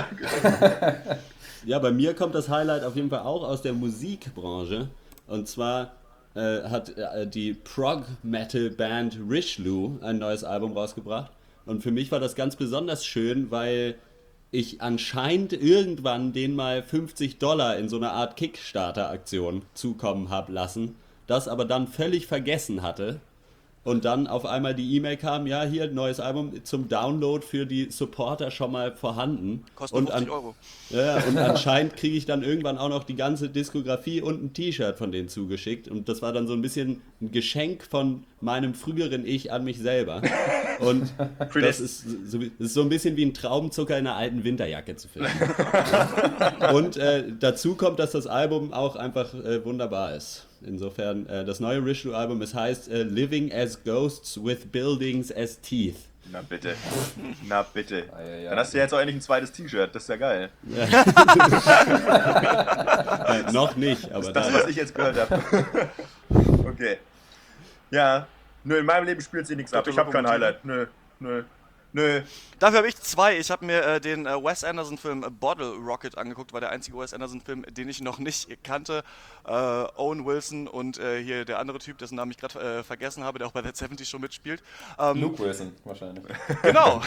Ja, bei mir kommt das Highlight auf jeden Fall auch aus der Musikbranche. Und zwar hat die Prog-Metal-Band Richelieu ein neues Album rausgebracht. Und für mich war das ganz besonders schön, weil ich anscheinend irgendwann denen mal $50 in so einer Art Kickstarter-Aktion zukommen habe lassen, das aber dann völlig vergessen hatte. Und dann auf einmal die E-Mail kam, ja, hier, neues Album zum Download für die Supporter schon mal vorhanden. Kostet 50 Euro. Ja, und anscheinend kriege ich dann irgendwann auch noch die ganze Diskografie und ein T-Shirt von denen zugeschickt. Und das war dann so ein bisschen ein Geschenk von meinem früheren Ich an mich selber. Und das ist so ein bisschen wie ein Traubenzucker in einer alten Winterjacke zu finden. Und dazu kommt, dass das Album auch einfach wunderbar ist. Insofern, das neue Richelieu-Album, es heißt Living as Ghosts with Buildings as Teeth. Na bitte. Na bitte. Dann hast du ja jetzt auch endlich ein zweites T-Shirt, das ist ja geil. Noch nicht, aber das ist das, was ich jetzt gehört habe. Okay. Ja, nö, in meinem Leben spielt sie nichts ab. Ich habe kein Highlight. Nö. Dafür habe ich 2. Ich habe mir den Wes Anderson-Film Bottle Rocket angeguckt, war der einzige Wes Anderson-Film, den ich noch nicht kannte. Owen Wilson und hier der andere Typ, dessen Namen ich gerade vergessen habe, der auch bei der 70 Show mitspielt. Luke Wilson wahrscheinlich. Genau.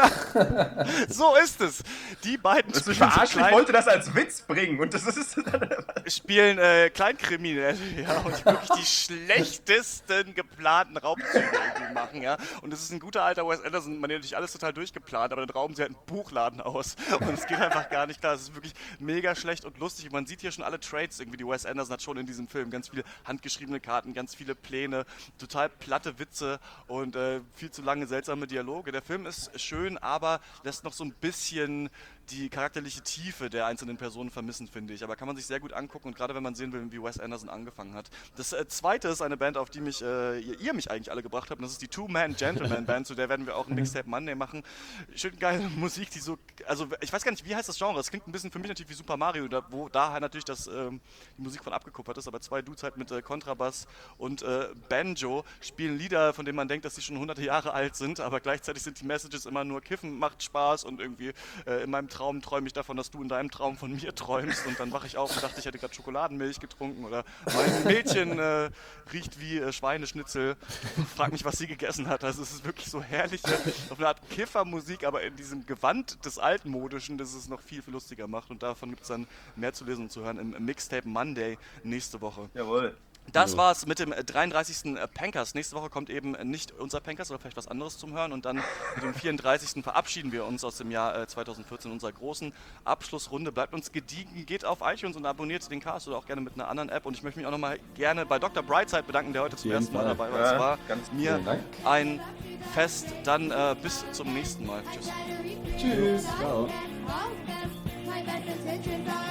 So ist es. Die beiden das ist verarscht, ich wollte das als Witz bringen und das ist spielen Kleinkriminelle, ja, und die wirklich die schlechtesten geplanten Raubzüge irgendwie machen, ja. Und das ist ein guter alter Wes Anderson, man hat natürlich alles total durchgeplant, aber dann rauben sie halt einen Buchladen aus und es geht einfach gar nicht klar. Es ist wirklich mega schlecht und lustig. Man sieht hier schon alle Trades irgendwie, die Wes Anderson hat schon in diesem Film. Ganz viele handgeschriebene Karten, ganz viele Pläne, total platte Witze und viel zu lange seltsame Dialoge. Der Film ist schön, aber lässt noch so ein bisschen die charakterliche Tiefe der einzelnen Personen vermissen, finde ich. Aber kann man sich sehr gut angucken und gerade wenn man sehen will, wie Wes Anderson angefangen hat. Das zweite ist eine Band, auf die ihr mich eigentlich alle gebracht habt. Und das ist die Two-Man-Gentleman-Band, zu der werden wir auch ein Mixtape Monday machen. Schön geile Musik, die so, also ich weiß gar nicht, wie heißt das Genre? Es klingt ein bisschen für mich natürlich wie Super Mario, wo daher natürlich die Musik von abgekupfert ist, aber 2 Dudes halt mit Kontrabass und Banjo spielen Lieder, von denen man denkt, dass sie schon hunderte Jahre alt sind, aber gleichzeitig sind die Messages immer nur Kiffen macht Spaß und irgendwie in meinem Traum träume ich davon, dass du in deinem Traum von mir träumst und dann wache ich auf und dachte, ich hätte gerade Schokoladenmilch getrunken oder mein Mädchen riecht wie Schweineschnitzel, frag mich, was sie gegessen hat. Also es ist wirklich so herrliche, auf eine Art Kiffermusik, aber in diesem Gewand des Altmodischen, das es noch viel, viel lustiger macht und davon gibt es dann mehr zu lesen und zu hören im Mixtape Monday nächste Woche. Jawohl. Das war's mit dem 33. Pencast. Nächste Woche kommt eben nicht unser Pencast, oder vielleicht was anderes zum Hören. Und dann mit dem 34. verabschieden wir uns aus dem Jahr 2014 unserer großen Abschlussrunde. Bleibt uns gediegen, geht auf iTunes und abonniert den Cast oder auch gerne mit einer anderen App. Und ich möchte mich auch nochmal gerne bei Dr. Brightside bedanken, der heute zum ersten Mal dabei war. Es war mir ein Fest. Dann bis zum nächsten Mal. Tschüss. Tschüss. Ciao. My best attention.